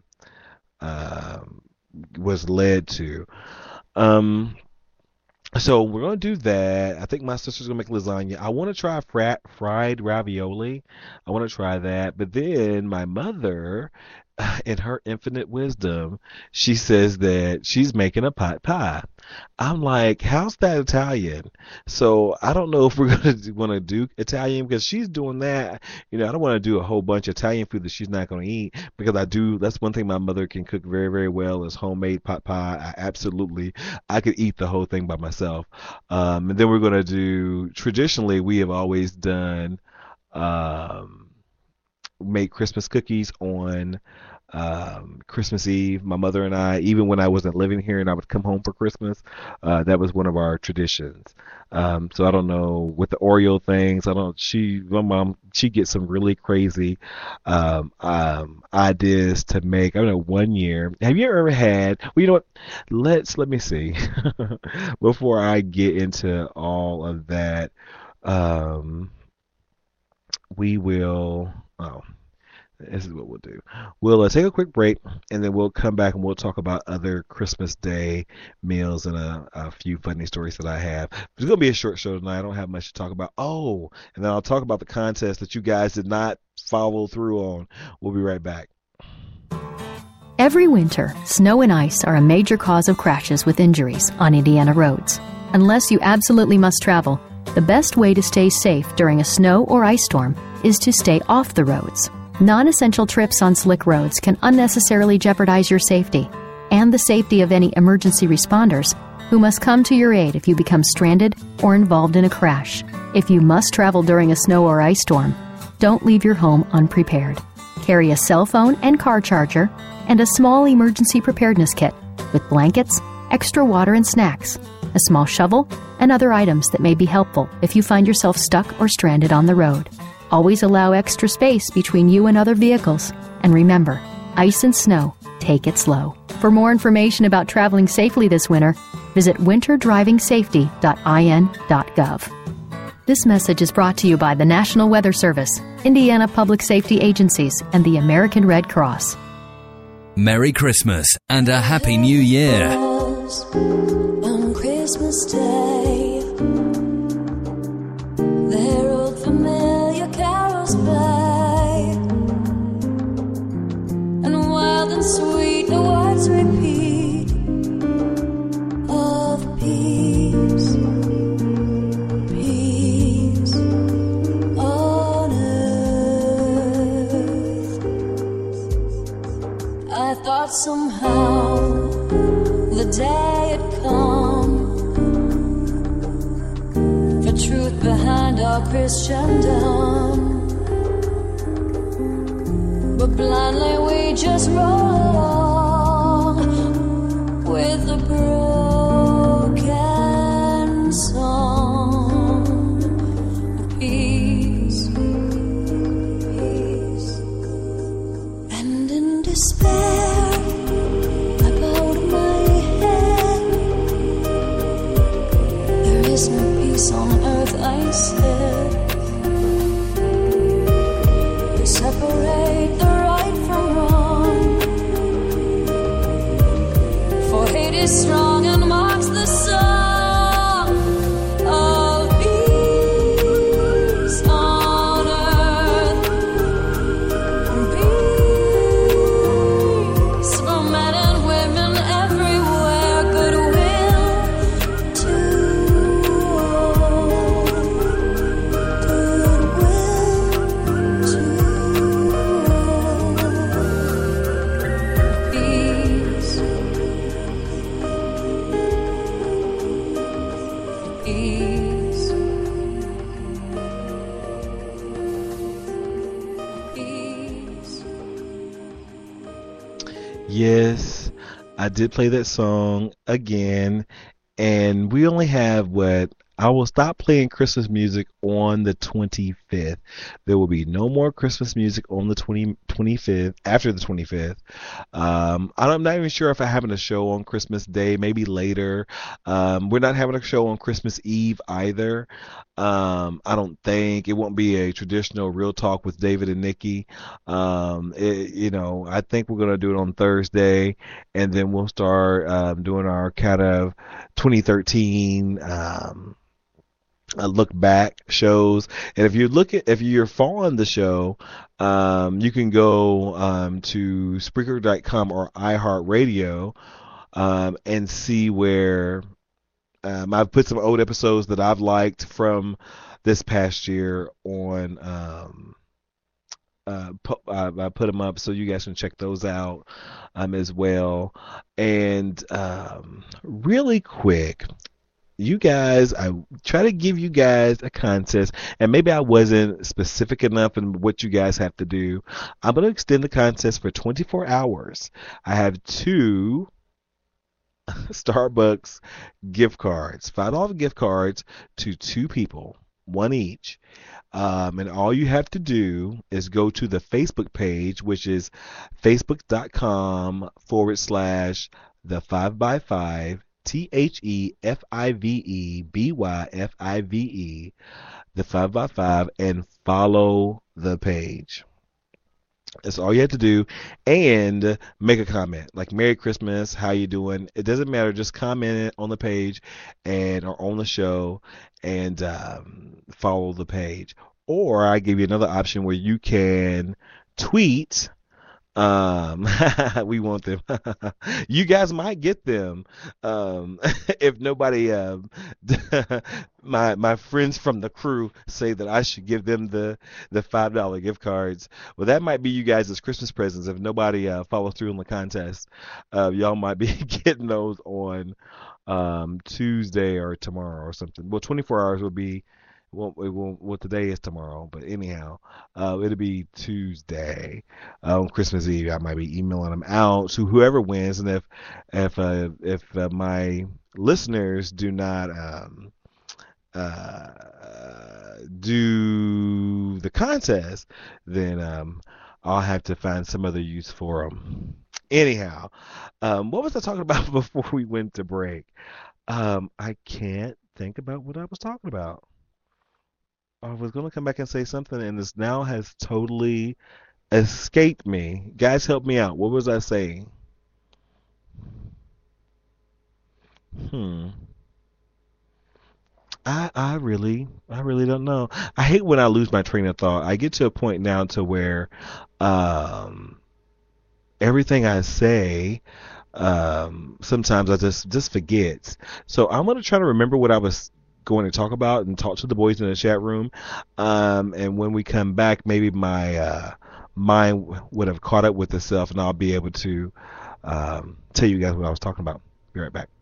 um, was led to. Um, so we're gonna do that. I think my sister's gonna make lasagna. I want to try fra- fried ravioli. I want to try that. But then my mother, in her infinite wisdom, she says that she's making a pot pie. I'm like, how's that Italian? So I don't know if we're gonna want to do Italian because she's doing that. You know, I don't want to do a whole bunch of Italian food that she's not gonna eat because I do. That's one thing my mother can cook very, very well is homemade pot pie. I absolutely, I could eat the whole thing by myself. Um, and then we're gonna do. Traditionally, we have always done. Um, Make Christmas cookies on um, Christmas Eve. My mother and I, even when I wasn't living here and I would come home for Christmas, uh, that was one of our traditions. Um, so I don't know with the Oreo things. I don't. She, my mom, she gets some really crazy um, um, ideas to make. I don't know. One year, have you ever had? Well, you know what? Let's let me see before I get into all of that. Um, we will. Oh, this is what we'll do. We'll uh, take a quick break, and then we'll come back and we'll talk about other Christmas Day meals and a, a few funny stories that I have. It's going to be a short show tonight. I don't have much to talk about. Oh, and then I'll talk about the contest that you guys did not follow through on. We'll be right back. Every winter, snow and ice are a major cause of crashes with injuries on Indiana roads. Unless you absolutely must travel, the best way to stay safe during a snow or ice storm is to stay off the roads. Non-essential trips on slick roads can unnecessarily jeopardize your safety and the safety of any emergency responders who must come to your aid if you become stranded or involved in a crash. If you must travel during a snow or ice storm, don't leave your home unprepared. Carry a cell phone and car charger and a small emergency preparedness kit with blankets, extra water and snacks, a small shovel, and other items that may be helpful if you find yourself stuck or stranded on the road. Always allow extra space between you and other vehicles. And remember, ice and snow, take it slow. For more information about traveling safely this winter, visit winter driving safety dot I N dot gov. This message is brought to you by the National Weather Service, Indiana Public Safety Agencies, and the American Red Cross. Merry Christmas and a Happy New Year. On Christmas Day, their old familiar carols play, and wild and sweet the words repeat of peace, peace on earth. I thought somehow the day had come for truth behind our Christendom, but blindly we just roll along with the broken song of peace, peace, and in despair no peace on earth, I said. We separate the right from wrong, for hate is strong and marks the song of peace on earth, peace for men and women everywhere, goodwill to Yes, I did play that song again, and we only have what I will stop playing Christmas music on the twenty-fifth. There will be no more Christmas music on the twenty, twenty-fifth, after the twenty-fifth. Um, I'm not even sure if I'm having a show on Christmas Day, maybe later. Um, we're not having a show on Christmas Eve either. Um, I don't think. It won't be a traditional Real Talk with David and Nikki. Um, it, you know, I think we're going to do it on Thursday, and then we'll start um, doing our kind of twenty thirteen um, uh, look back shows. And if you look at, if you're following the show, um, you can go um, to Spreaker dot com or iHeartRadio um, and see where um, I've put some old episodes that I've liked from this past year on. Um, Uh, put, uh, I put them up so you guys can check those out um, as well. And um, really quick, you guys, I try to give you guys a contest, and maybe I wasn't specific enough in what you guys have to do. I'm going to extend the contest for twenty-four hours. I have two Starbucks gift cards, five dollars gift cards to two people, one each. Um, and all you have to do is go to the Facebook page, which is facebook.com forward slash the five by five, T H E F I V E B Y F I V E, the five by five, and follow the page. That's all you have to do, and make a comment like Merry Christmas, how you doing? It doesn't matter, just comment on the page and or on the show, and um, follow the page. Or I give you another option where you can tweet. Um, we want them. You guys might get them. Um, if nobody, um, my my friends from the crew say that I should give them the the five dollar gift cards. Well, that might be you guys as Christmas presents. If nobody uh, follows through on the contest, uh, y'all might be getting those on um, Tuesday or tomorrow or something. Well, twenty-four hours will be. Well, it won't, what today is tomorrow, but anyhow, uh, it'll be Tuesday, uh, on Christmas Eve. I might be emailing them out to whoever wins, and if if uh, if uh, my listeners do not um, uh, do the contest, then um, I'll have to find some other use for them. Anyhow, um, what was I talking about before we went to break? Um, I can't think about what I was talking about. I was going to come back and say something, and this now has totally escaped me. Guys, help me out. What was I saying? Hmm. I I really I really don't know. I hate when I lose my train of thought. I get to a point now to where um, everything I say, um, sometimes I just just forget. So I'm going to try to remember what I was going to talk about and talk to the boys in the chat room, um, and when we come back, maybe my uh, mind would have caught up with itself, and I'll be able to um, tell you guys what I was talking about. Be right back.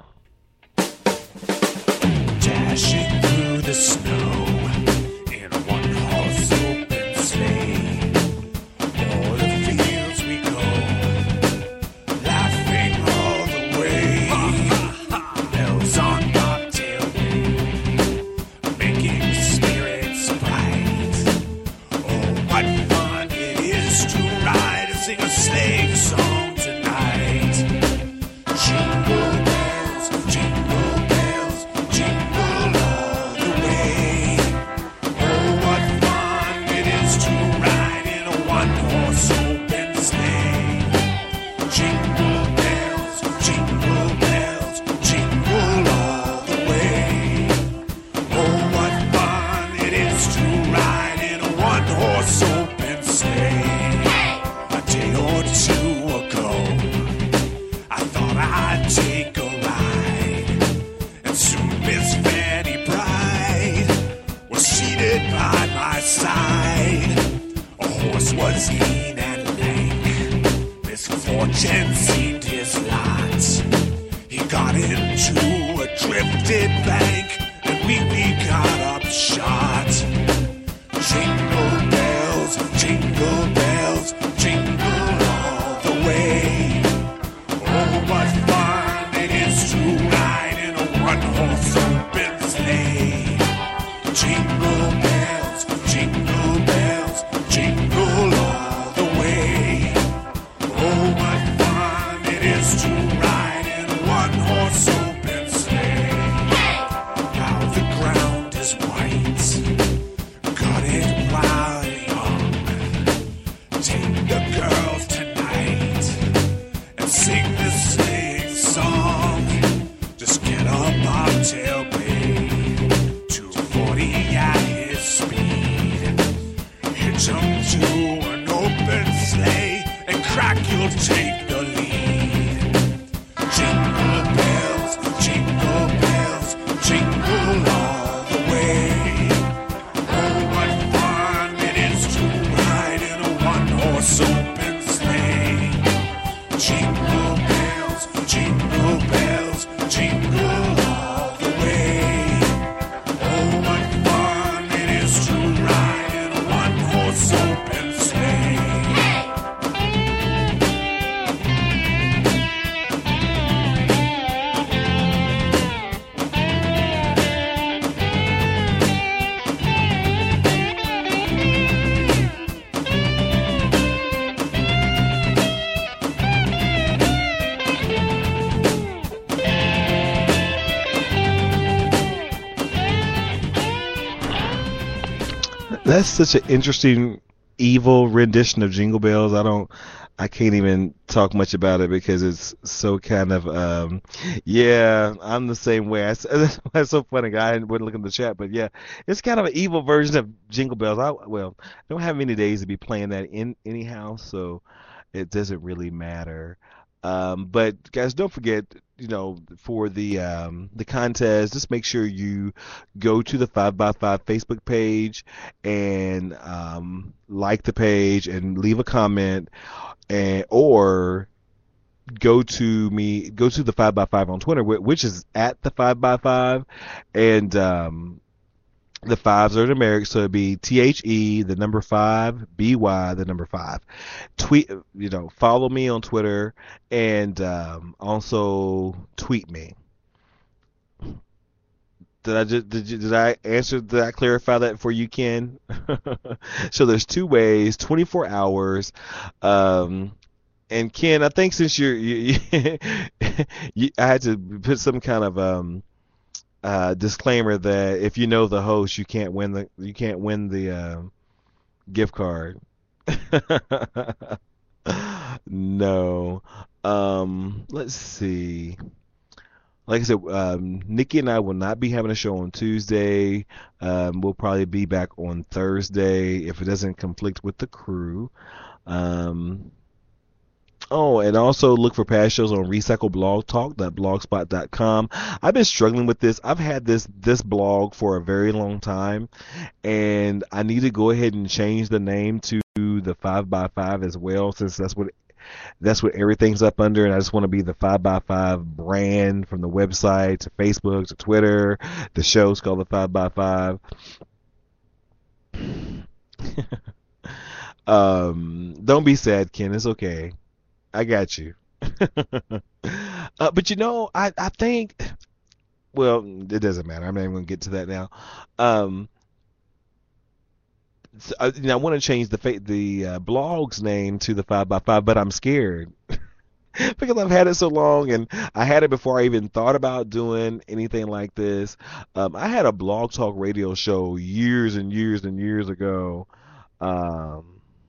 Dashing through the snow in a one-horse open sleigh, o'er the fields we go, laughing all the way. Bells on bobtail ring, making spirits bright. Oh, what fun it is to ride and sing a sleighing song tonight. Jingle bells, jingle bells, jingle all the way. Oh, what fun it is to ride in a one-horse open sleigh. Jingle bells, jingle bells, jingle all the way. Oh, what fun it is to ride in a one-horse open sleigh. A day or two ago, I thought I'd take a ride, and soon Miss Fanny Bride was seated by my side. A horse was lean and lank, misfortune seemed his lot. He got into a drifted bank, and we, we got upshot. Jingle bells, jingle bells, jingle all the way. Oh, what fun it is to ride in a one-horse open sleigh. Jump to an open sleigh and crack, you'll take the lead. Jingle bells, jingle bells, jingle all the way. Oh, what fun it is to ride in a one-horse open sleigh. Jingle bells, jingle bells, jingle all the way. Oh, what fun it is to ride in a one-horse open sleigh. That's such an interesting, evil rendition of Jingle Bells. I don't, I can't even talk much about it because it's so kind of, um, yeah, I'm the same way. I, that's so funny. I wouldn't look in the chat, but yeah, it's kind of an evil version of Jingle Bells. I, well, I don't have many days to be playing that in anyhow, so it doesn't really matter. Um, but guys, don't forget, you know, for the um, the contest, just make sure you go to the five by five Facebook page and um, like the page and leave a comment, and or go to me, go to the five by five on Twitter, which is at the five by five, and um, the fives are numeric, so it'd be T H E, the number five, B Y, the number five. Tweet, you know, follow me on Twitter, and um, also tweet me. Did I just did, you, did I answer? Did I clarify that for you, Ken? So there's two ways, twenty-four hours. Um, and Ken, I think since you're, you, you, I had to put some kind of um. Uh, disclaimer that if you know the host, you can't win the you can't win the uh, gift card. No. Um, let's see. Like I said, um, Nikki and I will not be having a show on Tuesday. Um, we'll probably be back on Thursday if it doesn't conflict with the crew. Um, Oh, and also look for past shows on recycle blog talk dot blogspot dot com. I've been struggling with this. I've had this this blog for a very long time, and I need to go ahead and change the name to the five by five as well, since that's what that's what everything's up under, and I just want to be the five by five brand, from the website to Facebook to Twitter. The show's called the five by five. um, don't be sad, Ken. It's okay. I got you. uh, but you know, I, I think, well, it doesn't matter. I'm not even going to get to that now. Um, so, I, you know, I want to change the fa- the uh, blog's name to the five by five, but I'm scared because I've had it so long, and I had it before I even thought about doing anything like this. Um, I had a Blog Talk Radio show years and years and years ago. Um,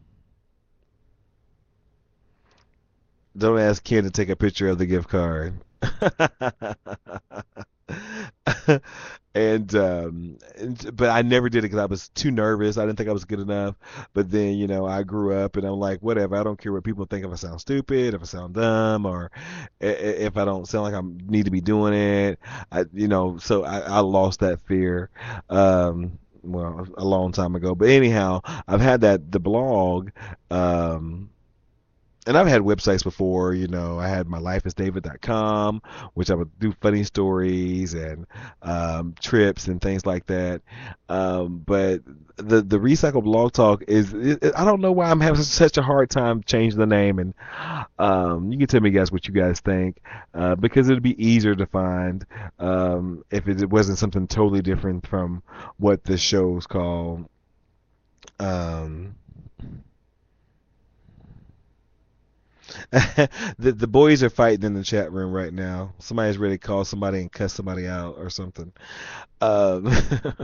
Don't ask Ken to take a picture of the gift card. and, um, and but I never did it because I was too nervous. I didn't think I was good enough. But then, you know, I grew up and I'm like, whatever. I don't care what people think, if I sound stupid, if I sound dumb, or if I don't sound like I need to be doing it. I, you know, so I, I lost that fear. Um, well, a long time ago. But anyhow, I've had that the blog. Um, And I've had websites before, you know, I had my life is david dot com, which I would do funny stories and um, trips and things like that. Um, but the the Recycle Blog Talk is, it, I don't know why I'm having such a hard time changing the name. And um, you can tell me, guys, what you guys think, uh, because it'd be easier to find um, if it wasn't something totally different from what the show's called. Um, the the boys are fighting in the chat room right now. Somebody's ready to call somebody and cuss somebody out or something. Um,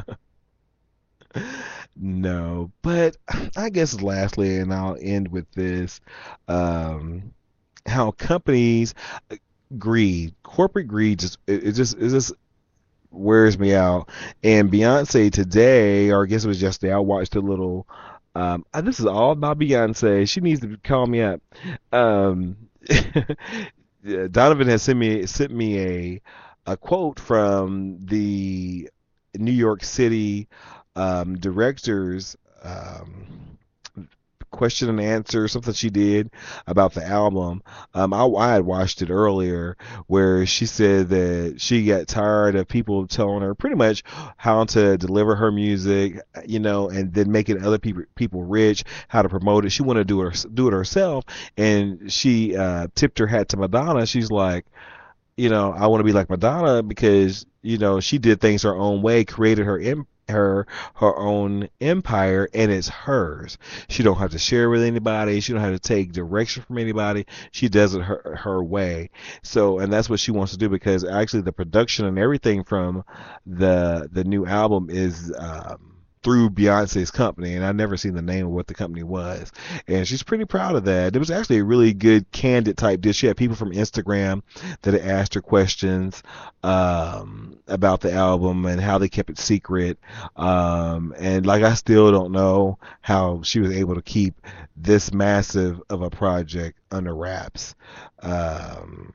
no, but I guess lastly, and I'll end with this: um, how companies greed, corporate greed, just it, it just it just wears me out. And Beyonce today, or I guess it was yesterday, I watched a little Um, and this is all about Beyonce. She needs to call me up. Um, yeah, Donovan has sent me sent me a a quote from the New York City um, directors. Um, question and answer, something she did about the album. Um, I, I had watched it earlier where she said that she got tired of people telling her pretty much how to deliver her music, you know, and then making other people people rich, how to promote it. She wanted to do it do it herself, and she uh, tipped her hat to Madonna. She's like, you know, I want to be like Madonna because, you know, she did things her own way, created her em- her her own empire, and it's hers. She don't have to share with anybody. She don't have to take direction from anybody. She does it her her way. So, and that's what she wants to do, because actually the production and everything from the the new album is um through Beyonce's company, and I never seen the name of what the company was, and she's pretty proud of that. It was actually a really good candid type dish. She had people from Instagram that had asked her questions um, about the album and how they kept it secret, um, and like I still don't know how she was able to keep this massive of a project under wraps. Um,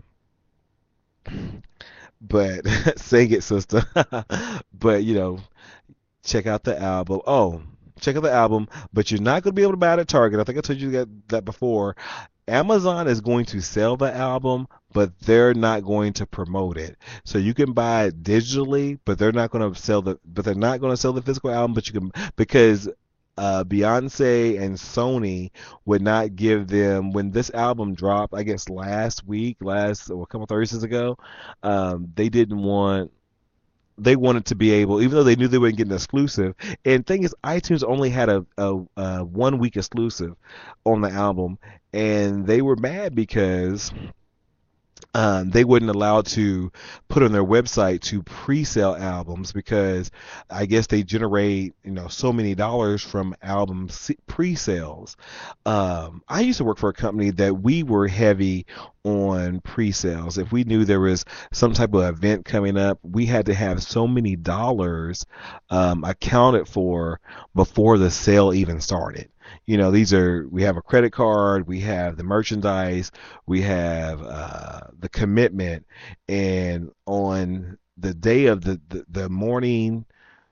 but sing it, sister. But you know, check out the album. Oh, check out the album, but you're not going to be able to buy it at Target. I think I told you that, that before. Amazon is going to sell the album, but they're not going to promote it. So you can buy it digitally, but they're not going to sell the but they're not going to sell the physical album, but you can, because uh, Beyonce and Sony would not give them, when this album dropped, I guess last week, last or a couple Thursdays ago, um, they didn't want they wanted to be able, even though they knew they weren't getting exclusive. And thing is, iTunes only had a, a, a one week exclusive on the album, and they were mad because um, they wouldn't allow to put on their website to pre-sell albums, because I guess they generate, you know, so many dollars from album se- pre-sales. Um, I used to work for a company that we were heavy on pre-sales. If we knew there was some type of event coming up, we had to have so many dollars um, accounted for before the sale even started. You know, these are, we have a credit card, we have the merchandise, we have uh, the commitment, and on the day of the, the, the morning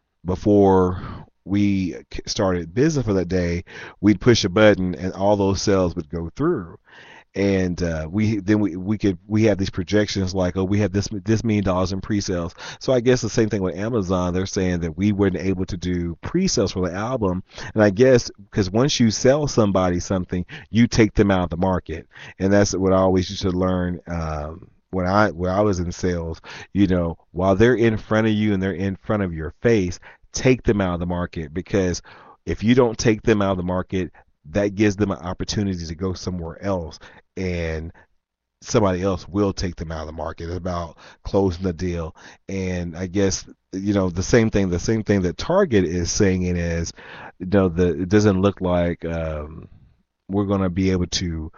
before we started business for that day, we'd push a button and all those sales would go through. And uh, we then we, we could we have these projections like, oh, we have this this million dollars in pre-sales. So I guess the same thing with Amazon. They're saying that we weren't able to do pre-sales for the album, and I guess because once you sell somebody something, you take them out of the market, and that's what I always used to learn. Um, when I when I was in sales, you know, while they're in front of you and they're in front of your face, take them out of the market, because if you don't take them out of the market, that gives them an opportunity to go somewhere else, and somebody else will take them out of the market. It's about closing the deal. And I guess, you know, the same thing, the same thing that Target is saying it is, you know, the, it doesn't look like um, we're going to be able to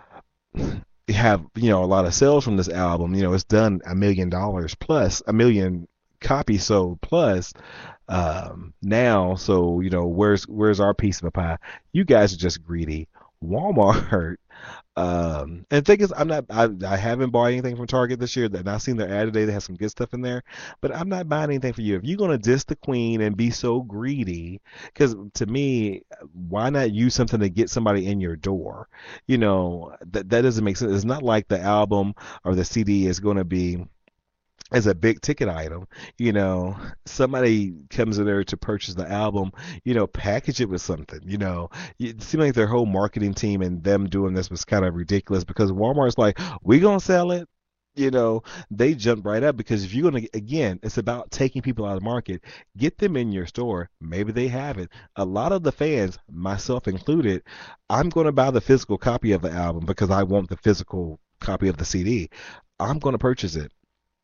have, you know, a lot of sales from this album. You know, it's done a million dollars plus, a million copies sold plus um, now. So, you know, where's where's our piece of the pie? You guys are just greedy. Walmart. Um, and the thing is, I'm not. I, I haven't bought anything from Target this year. And I've seen their ad today. They have some good stuff in there, but I'm not buying anything for you. If you're gonna diss the queen and be so greedy, because to me, why not use something to get somebody in your door? You know, that that doesn't make sense. It's not like the album or the C D is gonna be as a big ticket item. You know, somebody comes in there to purchase the album, you know, package it with something. You know, it seemed like their whole marketing team and them doing this was kind of ridiculous, because Walmart's like, we gonna sell it. You know, they jump right up, because if you're gonna, again, it's about taking people out of the market. Get them in your store. Maybe they have it. A lot of the fans, myself included, I'm gonna buy the physical copy of the album because I want the physical copy of the C D. I'm gonna purchase it.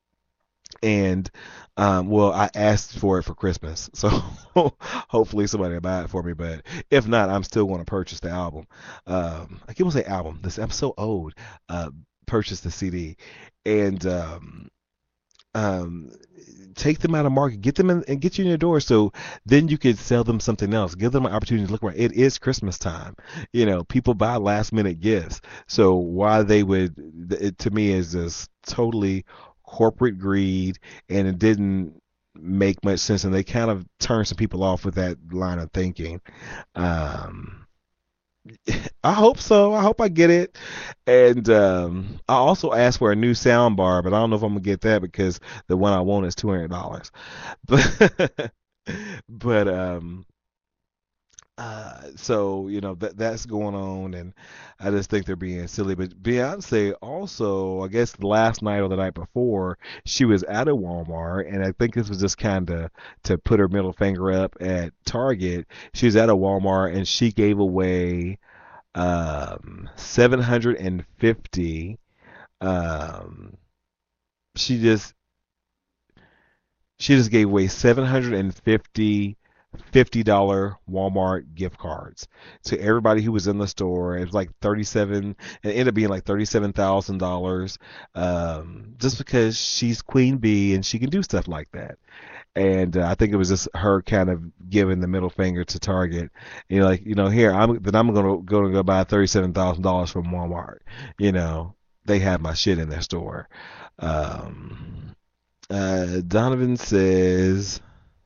And um, well, I asked for it for Christmas, so hopefully somebody will buy it for me. But if not, I'm still going to purchase the album. Um, I can't say album. This I'm so old. Uh, purchase the C D, and um, um, take them out of market, get them in and get you in your door, so then you could sell them something else, give them an opportunity to look around. It is Christmas time, you know, people buy last minute gifts, so why they would, it to me is just totally corporate greed, and it didn't make much sense, and they kind of turned some people off with that line of thinking. um I hope so. I hope I get it. And um, I also asked for a new sound bar, but I don't know if I'm gonna get that because the one I want is two hundred dollars. But but um uh so you know that that's going on, and I just think they're being silly. But Beyonce also, I guess last night or the night before, she was at a Walmart, and I think this was just kind of to put her middle finger up at Target. She was at a Walmart and she gave away um seven hundred fifty. um she just she just gave away seven hundred fifty fifty dollar Walmart gift cards to everybody who was in the store. It was like thirty-seven, it ended up being like thirty-seven thousand dollars, um just because she's Queen Bee and she can do stuff like that. And uh, I think it was just her kind of giving the middle finger to Target. You know, like, you know, here I'm then I'm gonna gonna go buy thirty-seven thousand dollars from Walmart. You know, they have my shit in their store. Um, uh, Donovan says,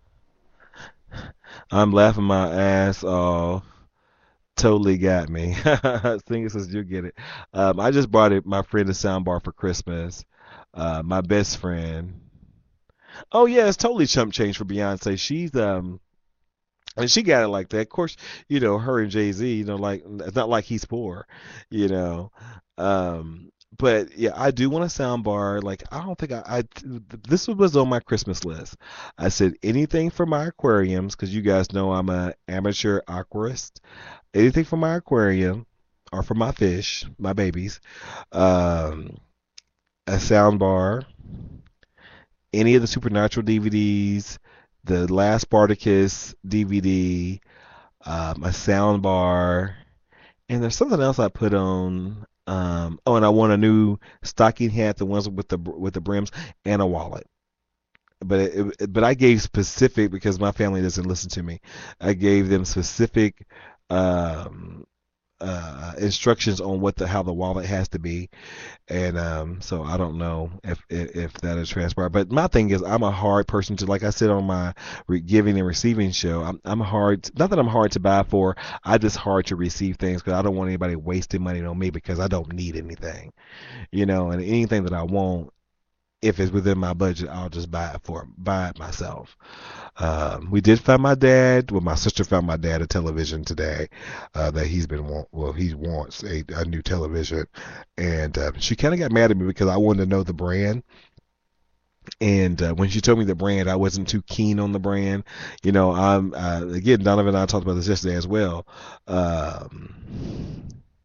"I'm laughing my ass off. Totally got me." Singer says, "You get it." Um, I just brought it my friend a soundbar for Christmas. Uh, my best friend. Oh yeah, it's totally chump change for Beyonce. She's um and she got it like that. Of course, you know, her and Jay-Z, you know, like it's not like he's poor, you know. Um but yeah, I do want a sound bar. Like I don't think I, I this was on my Christmas list. I said anything for my aquariums, because you guys know I'm a amateur aquarist. Anything for my aquarium or for my fish, my babies. Um a sound bar. Any of the Supernatural D V Ds, the last Spartacus D V D, um, a sound bar, and there's something else I put on. Um, oh, and I want a new stocking hat, the ones with the with the brims, and a wallet. But it, it, but I gave specific, because my family doesn't listen to me. I gave them specific um, uh, instructions on what the how the wallet has to be. And um, so I don't know if, if if that is transpired. But my thing is, I'm a hard person to, like I said on my re- giving and receiving show, I'm I'm hard. Not that I'm hard to buy for. I just hard to receive things, because I don't want anybody wasting money on me, because I don't need anything, you know. And anything that I want, if it's within my budget, I'll just buy it for buy it myself. Um, we did find my dad. Well, my sister found my dad a television today uh, that he's been want. Well, he wants a, a new television, and uh, she kind of got mad at me because I wanted to know the brand. And uh, when she told me the brand, I wasn't too keen on the brand. You know, I'm uh, again, Donovan and I talked about this yesterday as well. Um,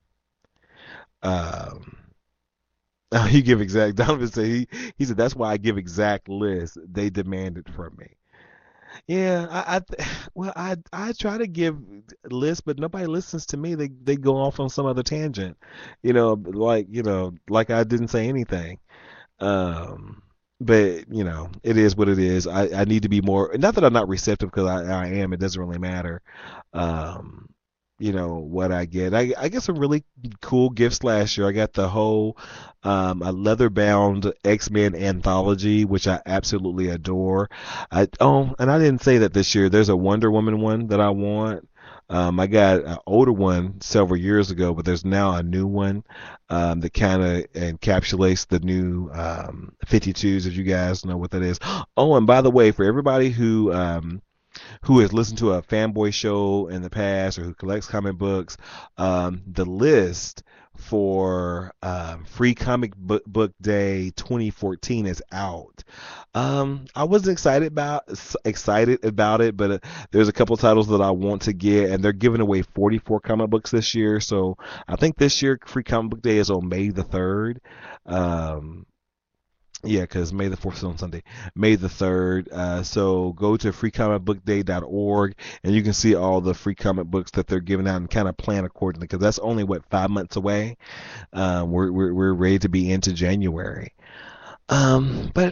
um, he give exact. Donovan said he he said that's why I give exact lists. They demand it from me. Yeah, I, I well, I I try to give lists, but nobody listens to me. They they go off on some other tangent, you know, like you know, like I didn't say anything. Um, but you know, it is what it is. I I need to be more. Not that I'm not receptive, because I I am. It doesn't really matter. Um, you know what I get. I I get some really cool gifts last year. I got the whole um a leather bound X-Men anthology, which I absolutely adore. I oh, and I didn't say that this year. There's a Wonder Woman one that I want. Um, I got an older one several years ago, but there's now a new one um, that kind of encapsulates the new um, fifty-twos, if you guys know what that is. Oh, and by the way, for everybody who um, who has listened to a fanboy show in the past, or who collects comic books, um, the list for um, Free Comic Book, Book Day twenty fourteen is out. Um, I wasn't excited about excited about it, but uh, there's a couple titles that I want to get, and they're giving away forty-four comic books this year. So I think this year Free Comic Book Day is on May the third. Um, Yeah, because May the fourth is on Sunday. May the third. Uh, so go to free comic book day dot org, and you can see all the free comic books that they're giving out and kind of plan accordingly, because that's only, what, five months away? Um, we're, we're, we're ready to be into January. Um, but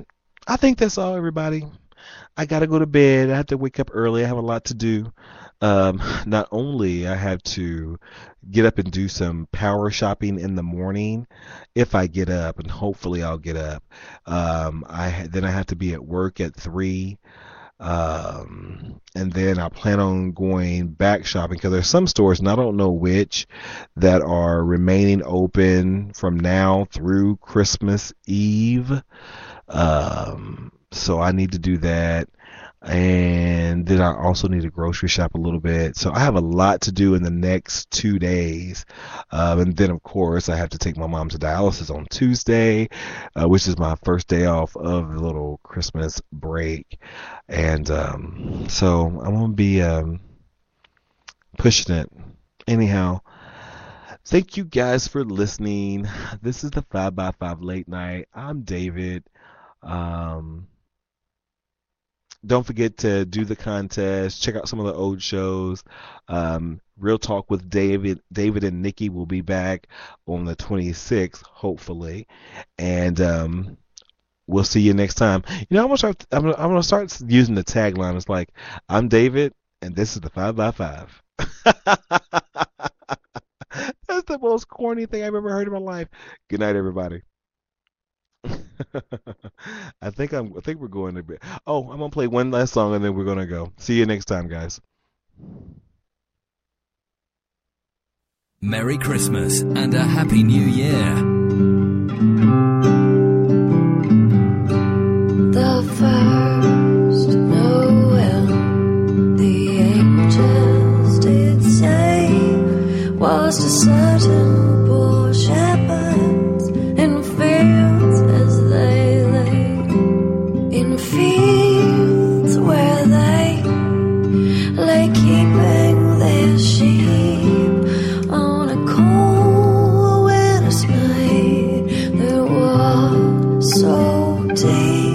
I think that's all, everybody. I got to go to bed. I have to wake up early. I have a lot to do. Um, not only I have to get up and do some power shopping in the morning if I get up, and hopefully I'll get up. Um, I then I have to be at work at three. Um, and then I plan on going back shopping because there's some stores, and I don't know which, that are remaining open from now through Christmas Eve. Um, so I need to do that. And then I also need to grocery shop a little bit. So I have a lot to do in the next two days. Um, and then, of course, I have to take my mom to dialysis on Tuesday, uh, which is my first day off of the little Christmas break. And um, so I'm going to be um, pushing it. Anyhow, thank you guys for listening. This is the five by five Late Night. I'm David. Um... Don't forget to do the contest. Check out some of the old shows. Um, Real Talk with David, David and Nikki will be back on the twenty-sixth, hopefully, and um, we'll see you next time. You know, I'm gonna start. I'm gonna, I'm gonna start using the tagline. It's like, I'm David, and this is the Five by Five. That's the most corny thing I've ever heard in my life. Good night, everybody. I think I'm. I think we're going to be. Oh, I'm gonna play one last song and then we're gonna go. See you next time, guys. Merry Christmas and a Happy New Year. The first Noel, the angels did say, was to certain poor shepherds in fields as they lay, in fields where they lay keeping their sheep on a cold winter's night that was so deep.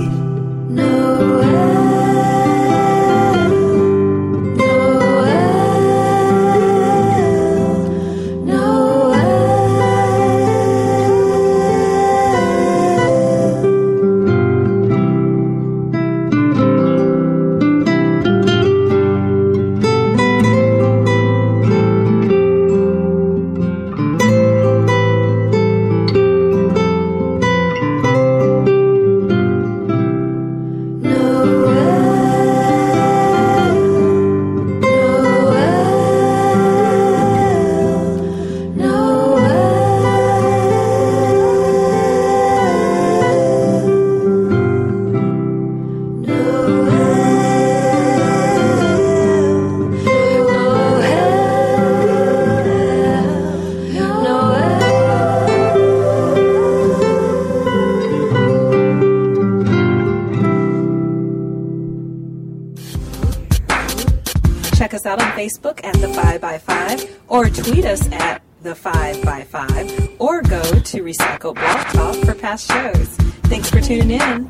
Check us out on Facebook at The five by five, or tweet us at The five by five, or go to Recycle Blog Talk for past shows. Thanks for tuning in.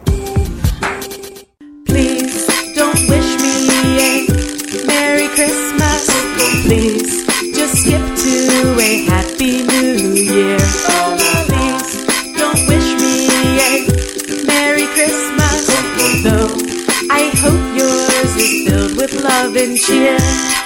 Please don't wish me a Merry Christmas. Please just skip to a Happy New Year. Please don't wish me a Merry Christmas, though I hope yours is filled with love and cheer.